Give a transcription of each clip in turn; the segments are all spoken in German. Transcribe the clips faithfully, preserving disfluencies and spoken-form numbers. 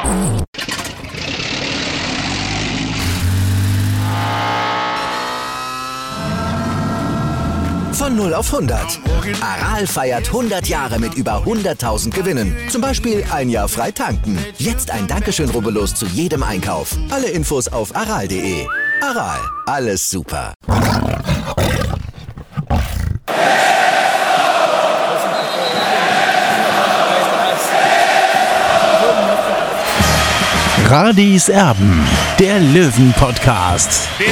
Von null auf hundert. Aral feiert hundert Jahre mit über hunderttausend Gewinnen. Zum Beispiel ein Jahr frei tanken. Jetzt ein Dankeschön, rubbellos zu jedem Einkauf. Alle Infos auf aral punkt de. Aral, alles super. Radis Erben, der Löwen-Podcast. Bin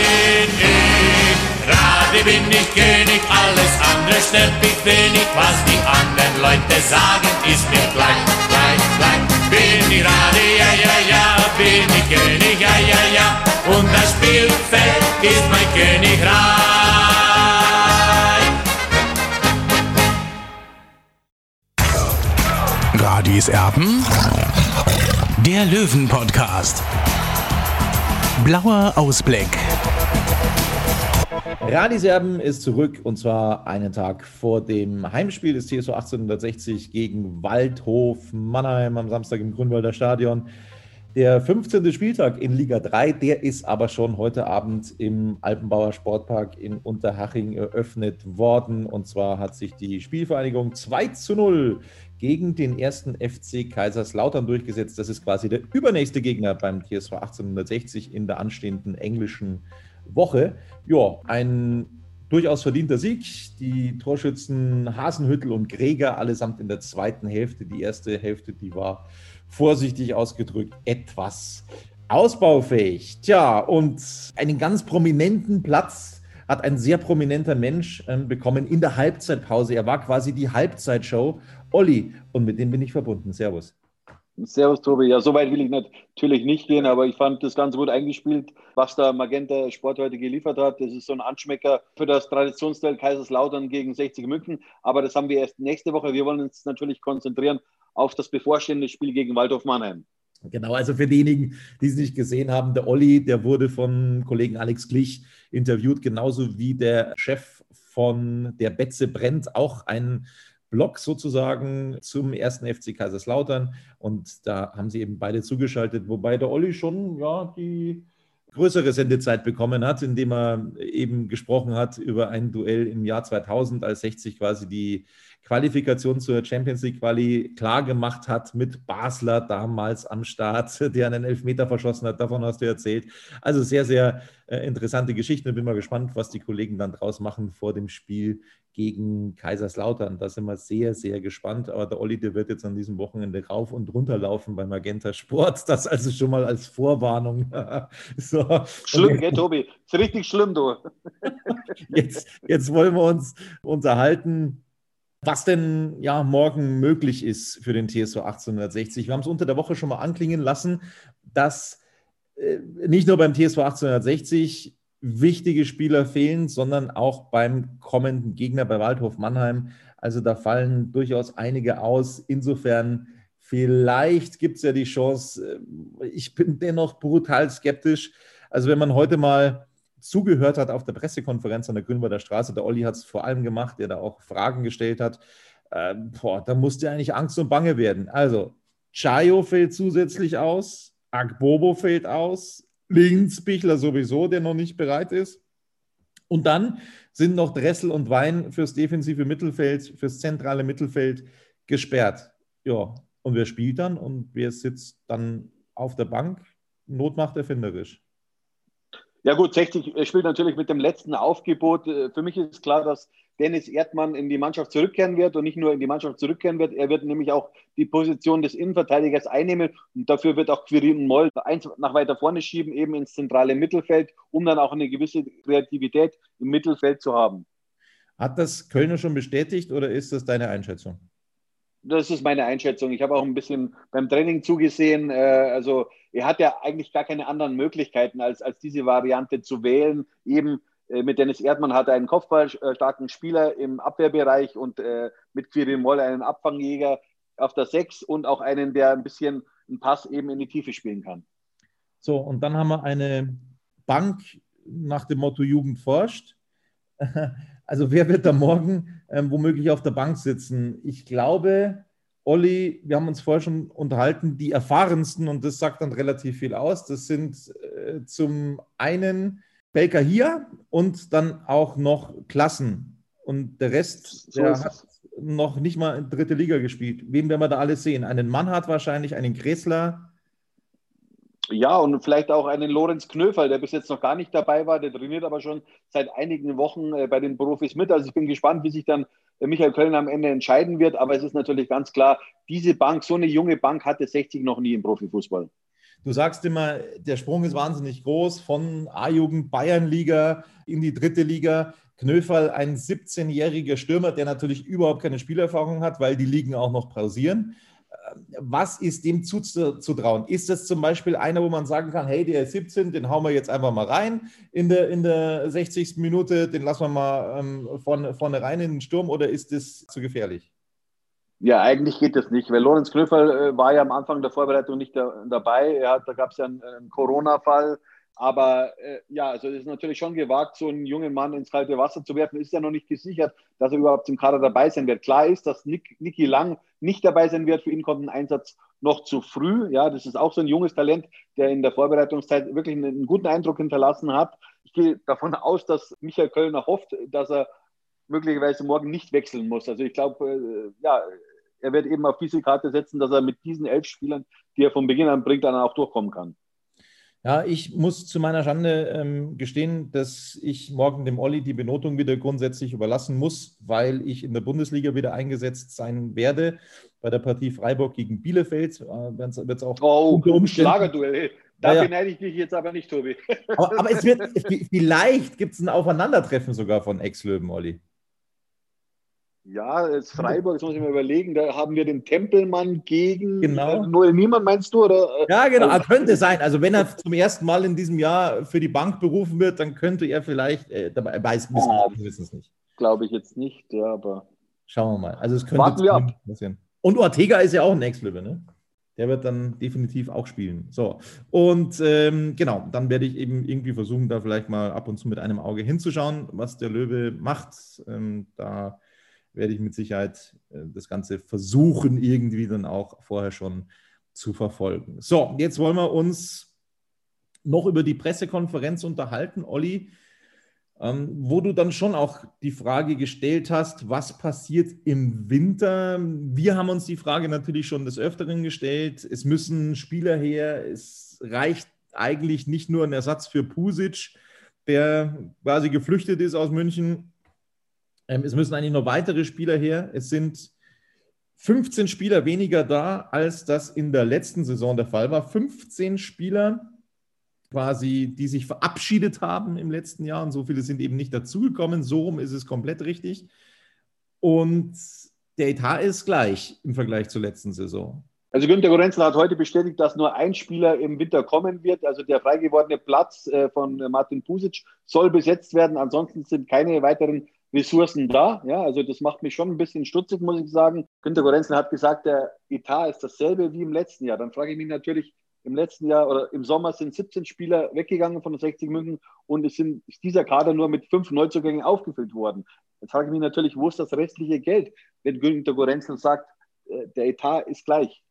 ich Radi, bin ich König, alles andere stört mich wenig. Was die anderen Leute sagen, ist mir gleich, gleich, gleich. Bin ich Radi, ja, ja, ja, bin ich König, ja, ja, ja. Und das Spielfeld ist mein Königreich. Radis Erben, der Löwen-Podcast. Blauer Ausblick. Radis Erben ist zurück und zwar einen Tag vor dem Heimspiel des T S V achtzehnhundertsechzig gegen Waldhof Mannheim am Samstag im Grünwalder Stadion. Der fünfzehnte Spieltag in Liga drei, der ist aber schon heute Abend im Alpenbauer Sportpark in Unterhaching eröffnet worden. Und zwar hat sich die Spielvereinigung zwei zu null gegen den ersten F C Kaiserslautern durchgesetzt. Das ist quasi der übernächste Gegner beim T S V achtzehnhundertsechzig in der anstehenden englischen Woche. Ja, ein durchaus verdienter Sieg. Die Torschützen Hasenhüttl und Greger allesamt in der zweiten Hälfte. Die erste Hälfte, die war vorsichtig ausgedrückt etwas ausbaufähig. Tja, und einen ganz prominenten Platz hat ein sehr prominenter Mensch äh, bekommen in der Halbzeitpause. Er war quasi die Halbzeitshow. Olli, und mit dem bin ich verbunden. Servus. Servus, Tobi. Ja, so weit will ich natürlich nicht gehen, aber ich fand das ganz gut eingespielt, was da Magenta Sport heute geliefert hat. Das ist so ein Anschmecker für das Traditionsduell Kaiserslautern gegen sechzig München. Aber das haben wir erst nächste Woche. Wir wollen uns natürlich konzentrieren auf das bevorstehende Spiel gegen Waldhof Mannheim. Genau, also für diejenigen, die es nicht gesehen haben, der Olli, der wurde von Kollegen Alex Glich interviewt, genauso wie der Chef von der Betze brennt, auch ein Blog sozusagen zum ersten F C Kaiserslautern. Und da haben sie eben beide zugeschaltet, wobei der Olli schon ja die größere Sendezeit bekommen hat, indem er eben gesprochen hat über ein Duell im Jahr zweitausend, als sechzig quasi die Qualifikation zur Champions League Quali klar gemacht hat mit Basler damals am Start, der einen Elfmeter verschossen hat, davon hast du erzählt. Also sehr, sehr äh, interessante Geschichte. Ich bin mal gespannt, was die Kollegen dann draus machen vor dem Spiel gegen Kaiserslautern. Da sind wir sehr, sehr gespannt. Aber der Olli, der wird jetzt an diesem Wochenende rauf und runter laufen beim Magenta Sport. Das also schon mal als Vorwarnung. So. Schlimm, gell, Tobi? Ist richtig schlimm, du. Jetzt, jetzt wollen wir uns unterhalten, was denn ja morgen möglich ist für den T S V achtzehnhundertsechzig. Wir haben es unter der Woche schon mal anklingen lassen, dass äh, nicht nur beim T S V achtzehnhundertsechzig wichtige Spieler fehlen, sondern auch beim kommenden Gegner bei Waldhof Mannheim. Also da fallen durchaus einige aus. Insofern vielleicht gibt es ja die Chance, ich bin dennoch brutal skeptisch. Also wenn man heute mal zugehört hat auf der Pressekonferenz an der Grünwalder Straße, der Olli hat es vor allem gemacht, der da auch Fragen gestellt hat, äh, boah, da musste eigentlich Angst und Bange werden. Also Chayo fällt zusätzlich aus, Agbobo fällt aus, Linzbichler sowieso, der noch nicht bereit ist. Und dann sind noch Dressel und Wein fürs defensive Mittelfeld, fürs zentrale Mittelfeld gesperrt. Ja, und wer spielt dann und wer sitzt dann auf der Bank? Not macht erfinderisch. Ja gut, sechzig spielt natürlich mit dem letzten Aufgebot. Für mich ist klar, dass Dennis Erdmann in die Mannschaft zurückkehren wird und nicht nur in die Mannschaft zurückkehren wird. Er wird nämlich auch die Position des Innenverteidigers einnehmen und dafür wird auch Quirin Moll eins nach weiter vorne schieben, eben ins zentrale Mittelfeld, um dann auch eine gewisse Kreativität im Mittelfeld zu haben. Hat das Kölner schon bestätigt oder ist das deine Einschätzung? Das ist meine Einschätzung. Ich habe auch ein bisschen beim Training zugesehen. Also er hat ja eigentlich gar keine anderen Möglichkeiten, als, als diese Variante zu wählen. Eben mit Dennis Erdmann hat er einen kopfballstarken Spieler im Abwehrbereich und mit Quirin Moll einen Abfangjäger auf der sechs und auch einen, der ein bisschen einen Pass eben in die Tiefe spielen kann. So, und dann haben wir eine Bank nach dem Motto Jugend forscht. Also wer wird da morgen ähm, womöglich auf der Bank sitzen? Ich glaube, Olli, wir haben uns vorher schon unterhalten, die erfahrensten, und das sagt dann relativ viel aus, das sind äh, zum einen Belka hier und dann auch noch Klassen. Und der Rest, So der ist hat es. noch nicht mal in dritte Liga gespielt. Wen werden wir da alles sehen? Einen Mannhardt wahrscheinlich, einen Gressler. Ja, und vielleicht auch einen Lorenz Knöferl, der bis jetzt noch gar nicht dabei war, der trainiert aber schon seit einigen Wochen äh, bei den Profis mit. Also ich bin gespannt, wie sich dann äh, Michael Köln am Ende entscheiden wird. Aber es ist natürlich ganz klar, diese Bank, so eine junge Bank hatte sechzig noch nie im Profifußball. Du sagst immer, der Sprung ist wahnsinnig groß von A-Jugend Bayernliga in die dritte Liga. Knöferl, ein siebzehnjähriger Stürmer, der natürlich überhaupt keine Spielerfahrung hat, weil die Ligen auch noch pausieren. Was ist dem zuzutrauen? Ist das zum Beispiel einer, wo man sagen kann, hey, der ist siebzehn, den hauen wir jetzt einfach mal rein in der, in der sechzigsten Minute, den lassen wir mal ähm, vorne, vorne rein in den Sturm, oder ist das zu gefährlich? Ja, eigentlich geht das nicht, weil Lorenz Knöferl äh, war ja am Anfang der Vorbereitung nicht da, dabei. Er hat, da gab es ja einen, einen Corona-Fall. Aber äh, ja, also es ist natürlich schon gewagt, so einen jungen Mann ins kalte Wasser zu werfen. Ist ja noch nicht gesichert, dass er überhaupt im Kader dabei sein wird. Klar ist, dass Nick, Niki Lang nicht dabei sein wird. Für ihn kommt ein Einsatz noch zu früh. Ja, das ist auch so ein junges Talent, der in der Vorbereitungszeit wirklich einen, einen guten Eindruck hinterlassen hat. Ich gehe davon aus, dass Michael Kölner hofft, dass er möglicherweise morgen nicht wechseln muss. Also ich glaube, äh, ja, er wird eben auf diese Karte setzen, dass er mit diesen elf Spielern, die er von Beginn an bringt, dann auch durchkommen kann. Ja, ich muss zu meiner Schande ähm, gestehen, dass ich morgen dem Olli die Benotung wieder grundsätzlich überlassen muss, weil ich in der Bundesliga wieder eingesetzt sein werde. Bei der Partie Freiburg gegen Bielefeld äh, wird es auch oh, unter Umständen... Schlagerduell. Da ja, ja. beneide ich dich jetzt aber nicht, Tobi. Aber, aber es wird, vielleicht gibt es ein Aufeinandertreffen sogar von Ex-Löwen, Olli. Ja, jetzt Freiburg, jetzt muss ich mir überlegen, da haben wir den Tempelmann gegen genau. äh, Noel Niemann, meinst du? Oder? Ja, genau, also, könnte sein. Also wenn er zum ersten Mal in diesem Jahr für die Bank berufen wird, dann könnte er vielleicht, äh, dabei weiß, wissen ah, wir es nicht. Glaube ich jetzt nicht, ja, aber... Schauen wir mal. Also es könnte warten wir ab. Passieren. Und Ortega ist ja auch ein Ex-Löwe, ne? Der wird dann definitiv auch spielen. So, und ähm, genau, dann werde ich eben irgendwie versuchen, da vielleicht mal ab und zu mit einem Auge hinzuschauen, was der Löwe macht. Ähm, da werde ich mit Sicherheit äh, das Ganze versuchen, irgendwie dann auch vorher schon zu verfolgen. So, jetzt wollen wir uns noch über die Pressekonferenz unterhalten, Olli, ähm, wo du dann schon auch die Frage gestellt hast, was passiert im Winter? Wir haben uns die Frage natürlich schon des Öfteren gestellt. Es müssen Spieler her, es reicht eigentlich nicht nur ein Ersatz für Pusic, der quasi geflüchtet ist aus München. Es müssen eigentlich noch weitere Spieler her. Es sind fünfzehn Spieler weniger da, als das in der letzten Saison der Fall war. fünfzehn Spieler quasi, die sich verabschiedet haben im letzten Jahr. Und so viele sind eben nicht dazugekommen. So rum ist es komplett richtig. Und der Etat ist gleich im Vergleich zur letzten Saison. Also Günter Gorenzel hat heute bestätigt, dass nur ein Spieler im Winter kommen wird. Also der frei gewordene Platz äh, von Martin Pusic soll besetzt werden. Ansonsten sind keine weiteren Ressourcen da. Ja, also das macht mich schon ein bisschen stutzig, muss ich sagen. Günter Gorenzel hat gesagt, der Etat ist dasselbe wie im letzten Jahr. Dann frage ich mich natürlich, im letzten Jahr oder im Sommer sind siebzehn Spieler weggegangen von den sechzig München und es sind, ist dieser Kader nur mit fünf Neuzugängen aufgefüllt worden. Jetzt frage ich mich natürlich, wo ist das restliche Geld, wenn Günter Gorenzel sagt, der Etat ist gleich.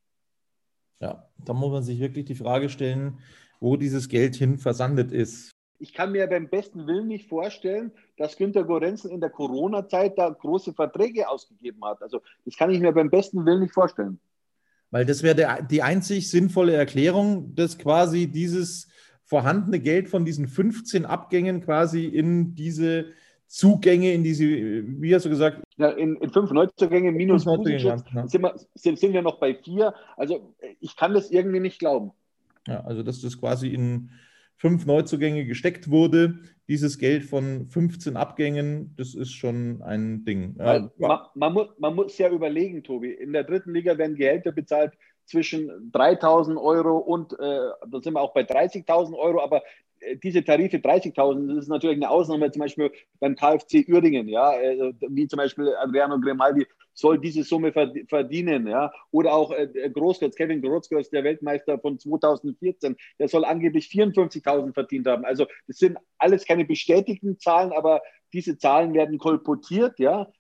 Ja, da muss man sich wirklich die Frage stellen, wo dieses Geld hin versandet ist. Ich kann mir beim besten Willen nicht vorstellen, dass Günter Gorenzel in der Corona-Zeit da große Verträge ausgegeben hat. Also das kann ich mir beim besten Willen nicht vorstellen. Weil das wäre die einzig sinnvolle Erklärung, dass quasi dieses vorhandene Geld von diesen fünfzehn Abgängen quasi in diese Zugänge, in diese, wie hast du gesagt? Ja, in, in fünf Neuzugänge minus Neuzugänge, ja, genau. sind, wir, sind, sind wir noch bei vier. Also ich kann das irgendwie nicht glauben. Ja, also dass das quasi in fünf Neuzugänge gesteckt wurde, dieses Geld von fünfzehn Abgängen, das ist schon ein Ding. Ja, ja. man, man, muss, man muss ja überlegen, Tobi, in der dritten Liga werden Gehälter bezahlt zwischen dreitausend Euro und, äh, da sind wir auch bei dreißigtausend Euro, aber äh, diese Tarife dreißigtausend, das ist natürlich eine Ausnahme, zum Beispiel beim KfC Uerdingen, ja, äh, wie zum Beispiel Adriano Grimaldi soll diese Summe verdienen, ja, oder auch äh, Großkreuz, Kevin Großkreuz, der Weltmeister von zweitausendvierzehn, der soll angeblich vierundfünfzigtausend verdient haben. Also das sind alles keine bestätigten Zahlen, aber diese Zahlen werden kolportiert, ja.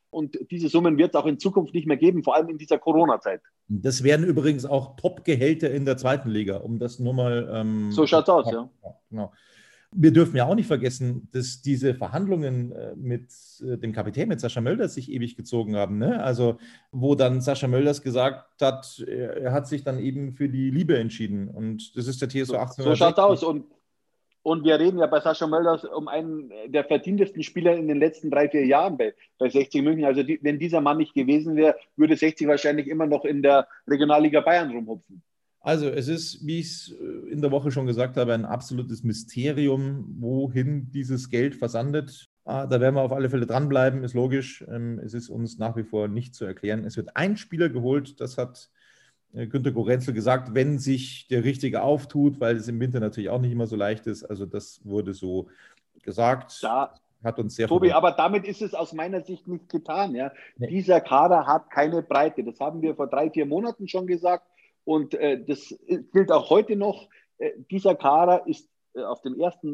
Und diese Summen wird es auch in Zukunft nicht mehr geben, vor allem in dieser Corona-Zeit. Das werden übrigens auch Top-Gehälter in der zweiten Liga, um das nur mal... Ähm, so schaut es aus, ja. ja genau. Wir dürfen ja auch nicht vergessen, dass diese Verhandlungen mit dem Kapitän, mit Sascha Mölders, sich ewig gezogen haben. Ne? Also, wo dann Sascha Mölders gesagt hat, er hat sich dann eben für die Liebe entschieden. Und das ist der T S V achtzehnhundertsechzig. So schaut es aus. Und, und wir reden ja bei Sascha Mölders um einen der verdientesten Spieler in den letzten drei, vier Jahren bei, bei sechzig München. Also, die, wenn dieser Mann nicht gewesen wäre, würde sechzig wahrscheinlich immer noch in der Regionalliga Bayern rumhupfen. Also es ist, wie ich es in der Woche schon gesagt habe, ein absolutes Mysterium, wohin dieses Geld versandet. Da werden wir auf alle Fälle dranbleiben, ist logisch. Es ist uns nach wie vor nicht zu erklären. Es wird ein Spieler geholt, das hat Günter Gorenzel gesagt, wenn sich der Richtige auftut, weil es im Winter natürlich auch nicht immer so leicht ist. Also das wurde so gesagt. Da, hat uns sehr Tobi, aber damit ist es aus meiner Sicht nicht getan. Ja. Nee. Dieser Kader hat keine Breite. Das haben wir vor drei, vier Monaten schon gesagt. Und äh, das gilt auch heute noch. Äh, dieser Kader ist äh, auf den ersten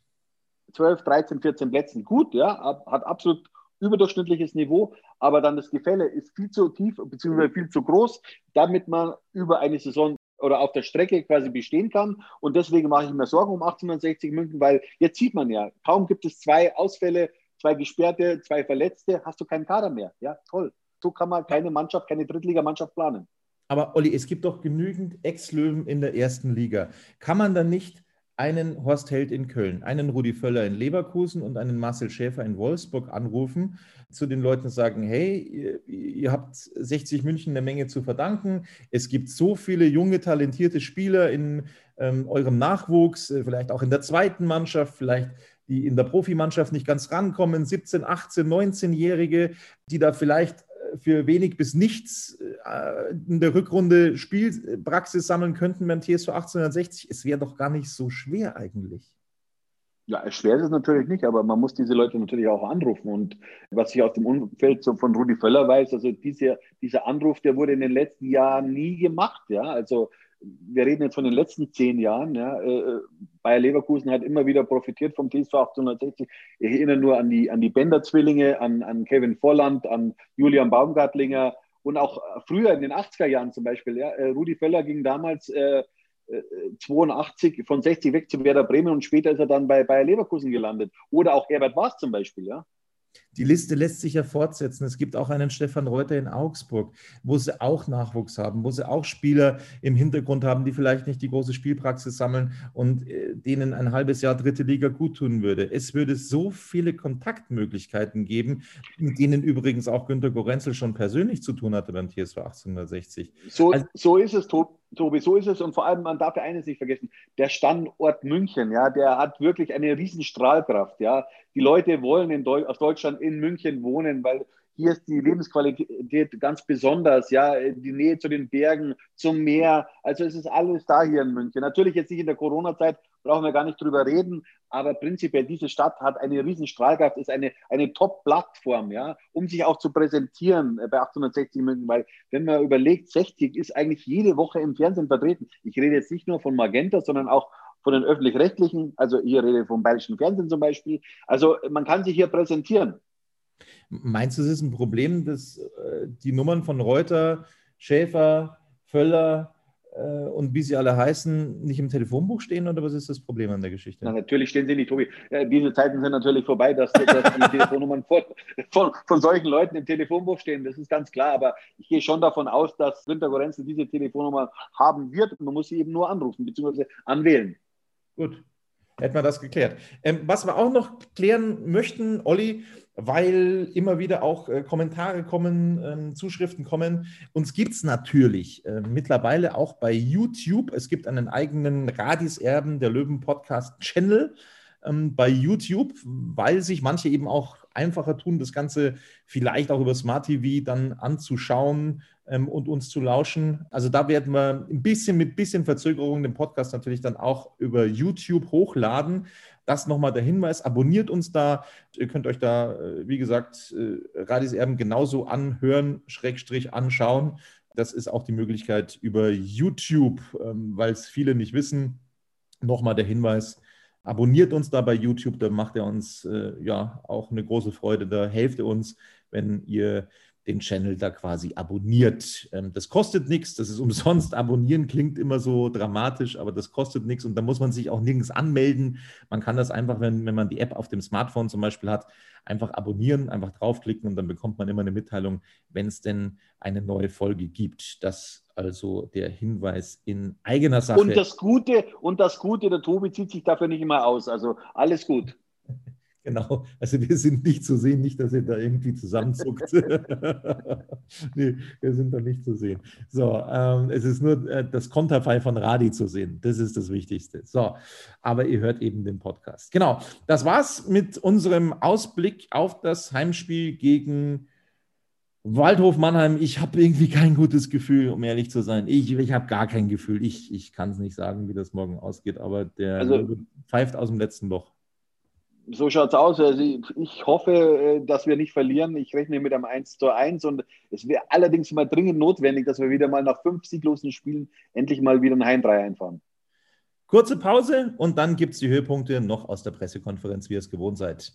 zwölf, dreizehn, vierzehn Plätzen gut, ja, hat absolut überdurchschnittliches Niveau, aber dann das Gefälle ist viel zu tief bzw. viel zu groß, damit man über eine Saison oder auf der Strecke quasi bestehen kann. Und deswegen mache ich mir Sorgen um achtzehnhundertsechzig München, weil jetzt sieht man ja, kaum gibt es zwei Ausfälle, zwei Gesperrte, zwei Verletzte, hast du keinen Kader mehr. Ja, toll. So kann man keine Mannschaft, keine Drittligamannschaft planen. Aber Olli, es gibt doch genügend Ex-Löwen in der ersten Liga. Kann man dann nicht einen Horst Held in Köln, einen Rudi Völler in Leverkusen und einen Marcel Schäfer in Wolfsburg anrufen, zu den Leuten sagen, hey, ihr, ihr habt sechzig München eine Menge zu verdanken, es gibt so viele junge, talentierte Spieler in ähm, eurem Nachwuchs, äh, vielleicht auch in der zweiten Mannschaft, vielleicht die in der Profimannschaft nicht ganz rankommen, siebzehn-, achtzehn-, neunzehnjährige, die da vielleicht für wenig bis nichts in der Rückrunde Spielpraxis sammeln könnten beim T S V achtzehnhundertsechzig. Es wäre doch gar nicht so schwer eigentlich. Ja, schwer ist es natürlich nicht, aber man muss diese Leute natürlich auch anrufen. Und was ich aus dem Umfeld so von Rudi Völler weiß, also diese, dieser Anruf, der wurde in den letzten Jahren nie gemacht. Ja, also wir reden jetzt von den letzten zehn Jahren. Ja. Bayer Leverkusen hat immer wieder profitiert vom T S V achtzehnhundertsechzig. Ich erinnere nur an die, an die Bender-Zwillinge, an, an Kevin Volland, an Julian Baumgartlinger und auch früher in den achtziger Jahren zum Beispiel. Ja. Rudi Völler ging damals äh, zweiundachtzig von sechzig weg zu Werder Bremen und später ist er dann bei Bayer Leverkusen gelandet. Oder auch Herbert Waas zum Beispiel, ja. Die Liste lässt sich ja fortsetzen. Es gibt auch einen Stefan Reuter in Augsburg, wo sie auch Nachwuchs haben, wo sie auch Spieler im Hintergrund haben, die vielleicht nicht die große Spielpraxis sammeln und äh, denen ein halbes Jahr dritte Liga guttun würde. Es würde so viele Kontaktmöglichkeiten geben, mit denen übrigens auch Günter Gorenzel schon persönlich zu tun hatte beim T S V achtzehnhundertsechzig. So, also, so ist es, Tobi, so ist es. Und vor allem, man darf ja eines nicht vergessen, der Standort München, ja, der hat wirklich eine riesen Strahlkraft, ja. Die Leute wollen in Deu- aus Deutschland in München wohnen, weil hier ist die Lebensqualität ganz besonders, ja, die Nähe zu den Bergen, zum Meer, also es ist alles da hier in München. Natürlich jetzt nicht in der Corona-Zeit, brauchen wir gar nicht drüber reden, aber prinzipiell diese Stadt hat eine riesen Strahlkraft, ist eine, eine Top-Plattform, ja, um sich auch zu präsentieren bei achtzehnhundertsechzig München, weil wenn man überlegt, sechzig ist eigentlich jede Woche im Fernsehen vertreten. Ich rede jetzt nicht nur von Magenta, sondern auch von den Öffentlich-Rechtlichen, also hier rede ich vom Bayerischen Fernsehen zum Beispiel. Also man kann sich hier präsentieren. Meinst du, es ist ein Problem, dass äh, die Nummern von Reuter, Schäfer, Völler äh, und wie sie alle heißen, nicht im Telefonbuch stehen, oder was ist das Problem an der Geschichte? Na, natürlich stehen sie nicht, Tobi. Äh, diese Zeiten sind natürlich vorbei, dass, dass die Telefonnummern von, von, von solchen Leuten im Telefonbuch stehen. Das ist ganz klar, aber ich gehe schon davon aus, dass Günter Gorenzel diese Telefonnummer haben wird. Man muss sie eben nur anrufen bzw. anwählen. Gut, hätten wir das geklärt. Ähm, was wir auch noch klären möchten, Olli, weil immer wieder auch äh, Kommentare kommen, ähm, Zuschriften kommen. Uns gibt es natürlich äh, mittlerweile auch bei YouTube. Es gibt einen eigenen Radis Erben der Löwen Podcast Channel ähm, bei YouTube, weil sich manche eben auch einfacher tun, das Ganze vielleicht auch über Smart T V dann anzuschauen ähm, und uns zu lauschen. Also da werden wir ein bisschen mit bisschen Verzögerung den Podcast natürlich dann auch über YouTube hochladen. Das nochmal der Hinweis, abonniert uns da. Ihr könnt euch da, wie gesagt, Radis Erben genauso anhören, Schrägstrich anschauen. Das ist auch die Möglichkeit über YouTube, weil es viele nicht wissen. Nochmal der Hinweis, abonniert uns da bei YouTube, da macht er uns äh, ja auch eine große Freude, da helft ihr uns, wenn ihr den Channel da quasi abonniert. Ähm, das kostet nichts, das ist umsonst. Abonnieren klingt immer so dramatisch, aber das kostet nichts und da muss man sich auch nirgends anmelden. Man kann das einfach, wenn, wenn man die App auf dem Smartphone zum Beispiel hat, einfach abonnieren, einfach draufklicken und dann bekommt man immer eine Mitteilung, wenn es denn eine neue Folge gibt. Das also der Hinweis in eigener Sache. Und das Gute, und das Gute, der Tobi zieht sich dafür nicht immer aus. Also alles gut. Genau, also wir sind nicht zu sehen, nicht, dass ihr da irgendwie zusammenzuckt. Nee, wir sind da nicht zu sehen. So, ähm, es ist nur äh, das Konterfei von Radi zu sehen. Das ist das Wichtigste. So, aber ihr hört eben den Podcast. Genau, das war's mit unserem Ausblick auf das Heimspiel gegen Waldhof Mannheim. Ich habe irgendwie kein gutes Gefühl, um ehrlich zu sein. Ich, ich habe gar kein Gefühl. Ich, ich kann es nicht sagen, wie das morgen ausgeht, aber der also, pfeift aus dem letzten Loch. So schaut es aus. Also ich hoffe, dass wir nicht verlieren. Ich rechne mit einem eins zu eins und es wäre allerdings mal dringend notwendig, dass wir wieder mal nach fünf sieglosen Spielen endlich mal wieder einen Heimdreier einfahren. Kurze Pause und dann gibt es die Höhepunkte noch aus der Pressekonferenz, wie ihr es gewohnt seid.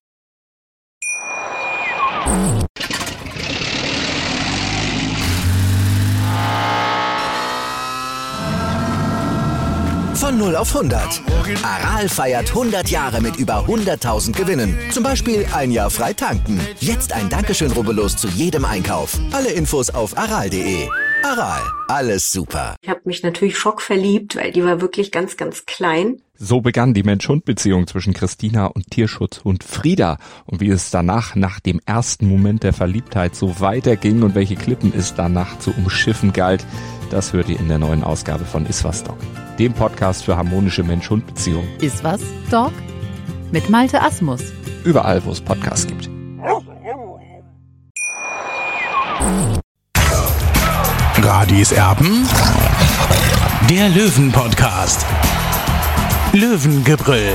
Von null auf hundert. Aral feiert hundert Jahre mit über hunderttausend Gewinnen. Zum Beispiel ein Jahr frei tanken. Jetzt ein Dankeschön, rubbellos zu jedem Einkauf. Alle Infos auf aral punkt de. Aral, alles super. Ich habe mich natürlich schockverliebt, weil die war wirklich ganz, ganz klein. So begann die Mensch-Hund-Beziehung zwischen Christina und Tierschutzhund Frieda. Und wie es danach, nach dem ersten Moment der Verliebtheit, so weiterging und welche Klippen es danach zu umschiffen galt, das hört ihr in der neuen Ausgabe von Iswas Dog, dem Podcast für harmonische Mensch-Hund-Beziehungen. Iswas Dog mit Malte Asmus. Überall, wo es Podcasts gibt. Radis Erben, der Löwen-Podcast. Löwengebrüll.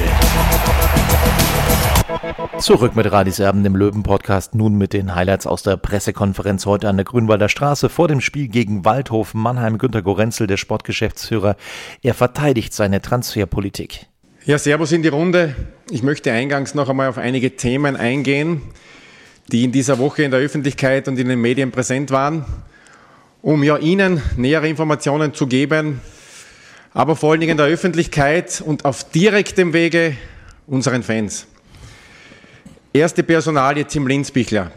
Zurück mit Radis Erben, dem Löwen-Podcast, nun mit den Highlights aus der Pressekonferenz heute an der Grünwalder Straße vor dem Spiel gegen Waldhof Mannheim. Günter Gorenzel, der Sportgeschäftsführer, er verteidigt seine Transferpolitik. Ja, servus in die Runde. Ich möchte eingangs noch einmal auf einige Themen eingehen, die in dieser Woche in der Öffentlichkeit und in den Medien präsent waren, um ja Ihnen nähere Informationen zu geben, aber vor allen Dingen der Öffentlichkeit und auf direktem Wege unseren Fans. Erste Personalie, Tim Linzbichler.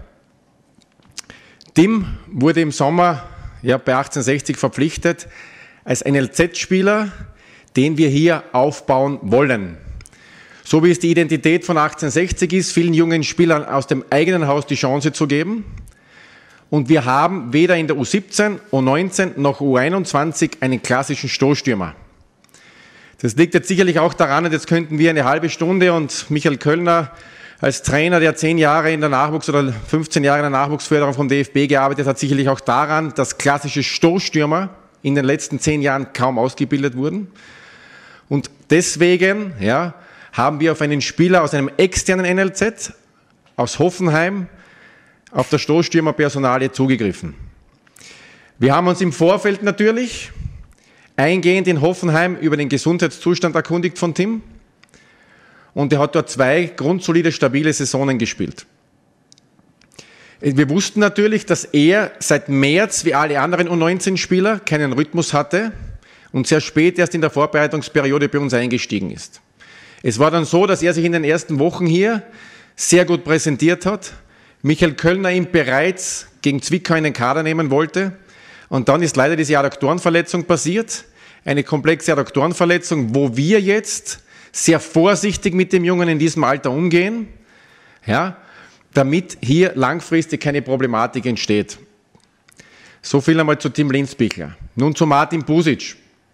Tim wurde im Sommer ja, bei achtzehnhundertsechzig verpflichtet als N L Z-Spieler, den wir hier aufbauen wollen. So wie es die Identität von achtzehnhundertsechzig ist, vielen jungen Spielern aus dem eigenen Haus die Chance zu geben. Und wir haben weder in der U siebzehn, U neunzehn noch U einundzwanzig einen klassischen Stoßstürmer. Das liegt jetzt sicherlich auch daran, und jetzt könnten wir eine halbe Stunde und Michael Köllner als Trainer, der zehn Jahre in der Nachwuchs- oder fünfzehn Jahre in der Nachwuchsförderung vom D F B gearbeitet hat, sicherlich auch daran, dass klassische Stoßstürmer in den letzten zehn Jahren kaum ausgebildet wurden. Und deswegen ja, haben wir auf einen Spieler aus einem externen N L Z, aus Hoffenheim, auf der Stoßstürmerpersonalie zugegriffen. Wir haben uns im Vorfeld natürlich eingehend in Hoffenheim über den Gesundheitszustand erkundigt von Tim. Und er hat dort zwei grundsolide, stabile Saisonen gespielt. Wir wussten natürlich, dass er seit März, wie alle anderen U neunzehn-Spieler, keinen Rhythmus hatte und sehr spät erst in der Vorbereitungsperiode bei uns eingestiegen ist. Es war dann so, dass er sich in den ersten Wochen hier sehr gut präsentiert hat, Michael Köllner ihn bereits gegen Zwickau in den Kader nehmen wollte. Und dann ist leider diese Adduktorenverletzung passiert. Eine komplexe Adduktorenverletzung, wo wir jetzt sehr vorsichtig mit dem Jungen in diesem Alter umgehen, ja, damit hier langfristig keine Problematik entsteht. So viel einmal zu Tim Linzbichler. Nun zu Martin Pusic.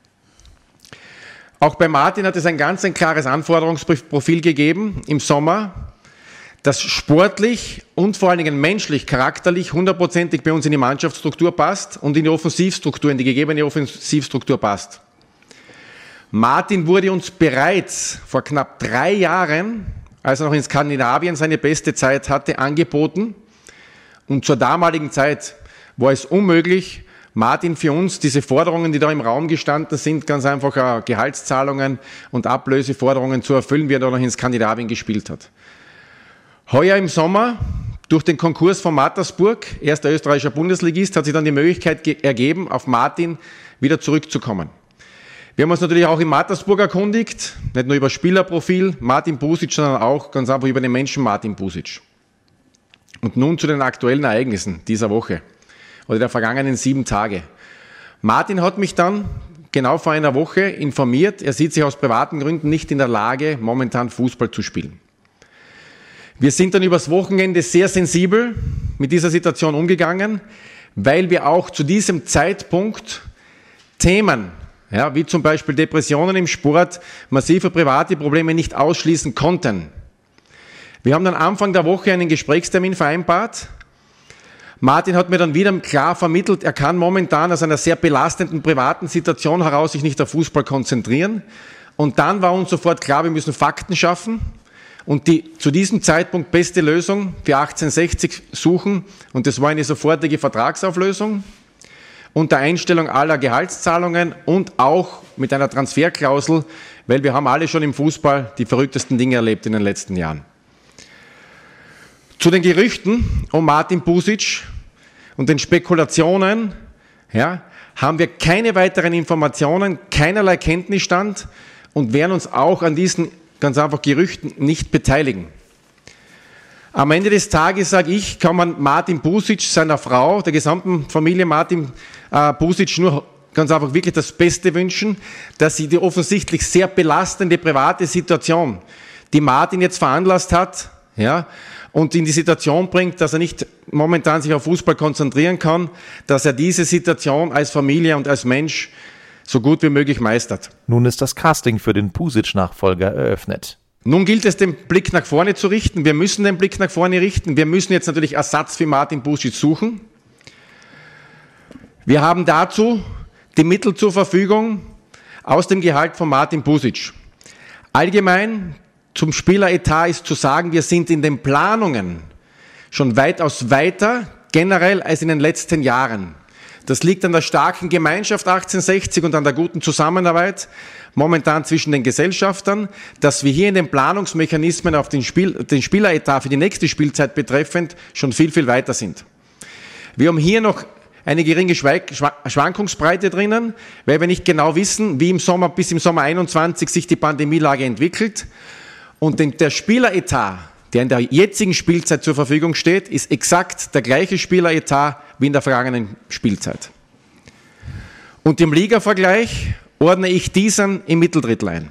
Auch bei Martin hat es ein ganz ein klares Anforderungsprofil gegeben im Sommer, das sportlich und vor allen Dingen menschlich, charakterlich hundertprozentig bei uns in die Mannschaftsstruktur passt und in die Offensivstruktur, in die gegebene Offensivstruktur passt. Martin wurde uns bereits vor knapp drei Jahren, als er noch in Skandinavien seine beste Zeit hatte, angeboten. Und zur damaligen Zeit war es unmöglich, Martin, für uns diese Forderungen, die da im Raum gestanden sind, ganz einfach uh, Gehaltszahlungen und Ablöseforderungen zu erfüllen, wie er da noch in Skandinavien gespielt hat. Heuer im Sommer, durch den Konkurs von Mattersburg, erster österreichischer Bundesligist, hat sich dann die Möglichkeit ge- ergeben, auf Martin wieder zurückzukommen. Wir haben uns natürlich auch in Mattersburg erkundigt, nicht nur über Spielerprofil Martin Pusic, sondern auch ganz einfach über den Menschen Martin Pusic. Und nun zu den aktuellen Ereignissen dieser Woche oder der vergangenen sieben Tage. Martin hat mich dann genau vor einer Woche informiert, er sieht sich aus privaten Gründen nicht in der Lage, momentan Fußball zu spielen. Wir sind dann übers Wochenende sehr sensibel mit dieser Situation umgegangen, weil wir auch zu diesem Zeitpunkt Themen, ja, wie zum Beispiel Depressionen im Sport, massive private Probleme nicht ausschließen konnten. Wir haben dann Anfang der Woche einen Gesprächstermin vereinbart. Martin hat mir dann wieder klar vermittelt, er kann momentan aus einer sehr belastenden privaten Situation heraus sich nicht auf Fußball konzentrieren. Und dann war uns sofort klar, wir müssen Fakten schaffen und die zu diesem Zeitpunkt beste Lösung für achtzehnhundertsechzig suchen. Und das war eine sofortige Vertragsauflösung unter Einstellung aller Gehaltszahlungen und auch mit einer Transferklausel, weil wir haben alle schon im Fußball die verrücktesten Dinge erlebt in den letzten Jahren. Zu den Gerüchten um Martin Pusic und den Spekulationen, ja, haben wir keine weiteren Informationen, keinerlei Kenntnisstand und werden uns auch an diesen ganz einfach Gerüchten nicht beteiligen. Am Ende des Tages, sage ich, kann man Martin Pusic, seiner Frau, der gesamten Familie Martin äh, Pusic nur ganz einfach wirklich das Beste wünschen, dass sie die offensichtlich sehr belastende private Situation, die Martin jetzt veranlasst hat, ja, und in die Situation bringt, dass er nicht momentan sich auf Fußball konzentrieren kann, dass er diese Situation als Familie und als Mensch so gut wie möglich meistert. Nun ist das Casting für den Pusic-Nachfolger eröffnet. Nun gilt es, den Blick nach vorne zu richten. Wir müssen den Blick nach vorne richten. Wir müssen jetzt natürlich Ersatz für Martin Pusic suchen. Wir haben dazu die Mittel zur Verfügung aus dem Gehalt von Martin Pusic. Allgemein zum Spieleretat ist zu sagen, wir sind in den Planungen schon weitaus weiter, generell als in den letzten Jahren. Das liegt an der starken Gemeinschaft achtzehnhundertsechzig und an der guten Zusammenarbeit momentan zwischen den Gesellschaftern, dass wir hier in den Planungsmechanismen auf den, Spiel, den Spieleretat für die nächste Spielzeit betreffend schon viel, viel weiter sind. Wir haben hier noch eine geringe Schwankungsbreite drinnen, weil wir nicht genau wissen, wie im Sommer bis im Sommer einundzwanzig sich die Pandemielage entwickelt. Und der Spieleretat, der in der jetzigen Spielzeit zur Verfügung steht, ist exakt der gleiche Spieleretat wie in der vergangenen Spielzeit. Und im Ligavergleich ordne ich diesen im Mitteldrittel ein.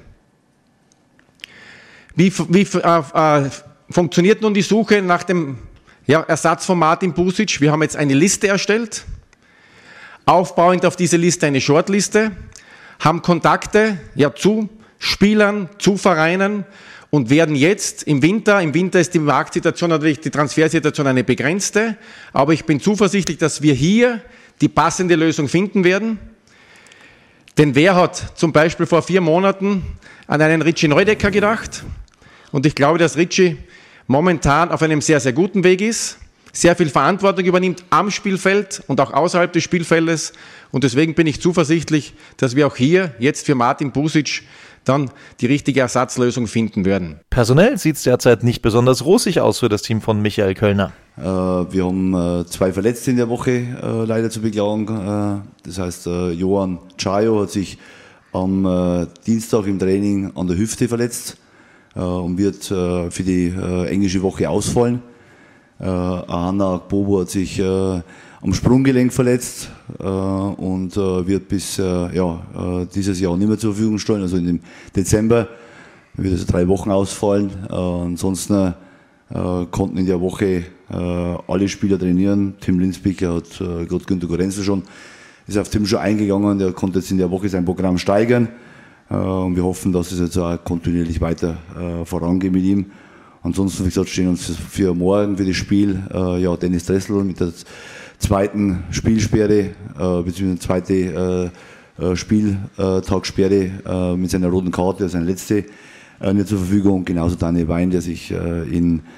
Wie, wie äh, äh, funktioniert nun die Suche nach dem ja, Ersatz von Martin Pusic? Wir haben jetzt eine Liste erstellt, aufbauend auf diese Liste eine Shortliste, haben Kontakte ja, zu Spielern, zu Vereinen, und werden jetzt im Winter, im Winter ist die Marktsituation natürlich, die Transfersituation eine begrenzte, aber ich bin zuversichtlich, dass wir hier die passende Lösung finden werden. Denn wer hat zum Beispiel vor vier Monaten an einen Richie Neudecker gedacht? Und ich glaube, dass Richie momentan auf einem sehr, sehr guten Weg ist, sehr viel Verantwortung übernimmt am Spielfeld und auch außerhalb des Spielfeldes. Und deswegen bin ich zuversichtlich, dass wir auch hier jetzt für Martin Pusic dann die richtige Ersatzlösung finden werden. Personell sieht es derzeit nicht besonders rosig aus für das Team von Michael Kölner. Äh, wir haben äh, zwei Verletzte in der Woche äh, leider zu beklagen. Äh, das heißt, äh, Johann Chayo hat sich am äh, Dienstag im Training an der Hüfte verletzt äh, und wird äh, für die äh, englische Woche ausfallen. Äh, Hanna Bobo hat sich äh, am Sprunggelenk verletzt äh, und äh, wird bis äh, ja, äh, dieses Jahr nicht mehr zur Verfügung stehen. Also im Dezember wird also drei Wochen ausfallen. Äh, ansonsten äh, konnten in der Woche äh, alle Spieler trainieren. Tim Linzbicker hat äh, gerade Günter Gorenzel schon, ist auf Tim schon eingegangen. Der konnte jetzt in der Woche sein Programm steigern. Äh, und wir hoffen, dass es jetzt auch kontinuierlich weiter äh, vorangeht mit ihm. Ansonsten, wie gesagt, stehen uns für morgen, für das Spiel, äh, ja, Dennis Dressel mit der zweiten Spielsperre, äh, beziehungsweise zweite äh, äh, Spieltagssperre äh, mit seiner roten Karte, seine letzte, äh, nicht zur Verfügung. Genauso Daniel Wein, der sich äh, in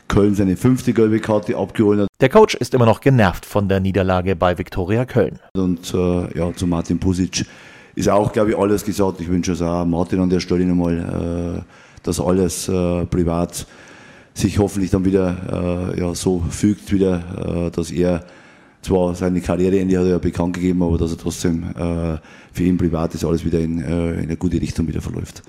Köln seine fünfte gelbe Karte abgeholt hat. Der Coach ist immer noch genervt von der Niederlage bei Viktoria Köln. Und äh, ja, zu Martin Pusic ist auch, glaube ich, alles gesagt. Ich wünsche es auch Martin an der Stelle nochmal, äh, dass alles äh, privat sich hoffentlich dann wieder äh, ja, so fügt, wieder, äh, dass er zwar seine Karriereende hat er ja bekannt gegeben, aber dass er trotzdem äh, für ihn privat ist alles wieder in, äh, in eine gute Richtung wieder verläuft.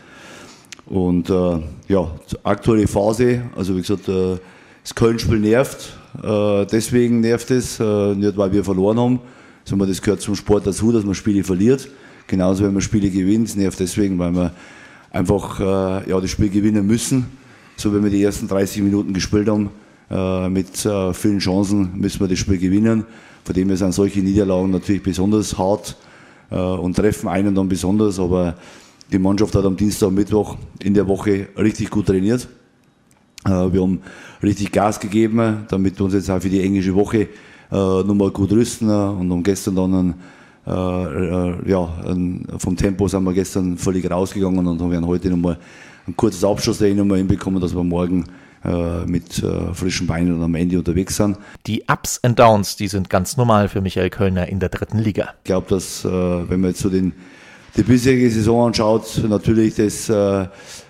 Und äh, ja, aktuelle Phase, also wie gesagt, äh, das Köln-Spiel nervt, äh, deswegen nervt es, äh, nicht weil wir verloren haben, sondern das gehört zum Sport dazu, dass man Spiele verliert. Genauso wenn man Spiele gewinnt, es nervt deswegen, weil wir einfach äh, ja, das Spiel gewinnen müssen. So wenn wir die ersten dreißig Minuten gespielt haben, äh, mit äh, vielen Chancen müssen wir das Spiel gewinnen. Von dem her sind solche Niederlagen natürlich besonders hart äh, und treffen einen dann besonders, aber die Mannschaft hat am Dienstag und Mittwoch in der Woche richtig gut trainiert. Äh, wir haben richtig Gas gegeben, damit wir uns jetzt auch für die englische Woche äh, nochmal gut rüsten und haben gestern dann einen, äh, äh, ja, ein, vom Tempo sind wir gestern völlig rausgegangen und haben heute nochmal ein kurzes Abschlusstraining nochmal hinbekommen, dass wir morgen äh, mit äh, frischen Beinen und am Ende unterwegs sind. Die Ups and Downs, die sind ganz normal für Michael Kölner in der dritten Liga. Ich glaube, dass, äh, wenn man jetzt so den, die bisherige Saison anschaut, natürlich das, äh,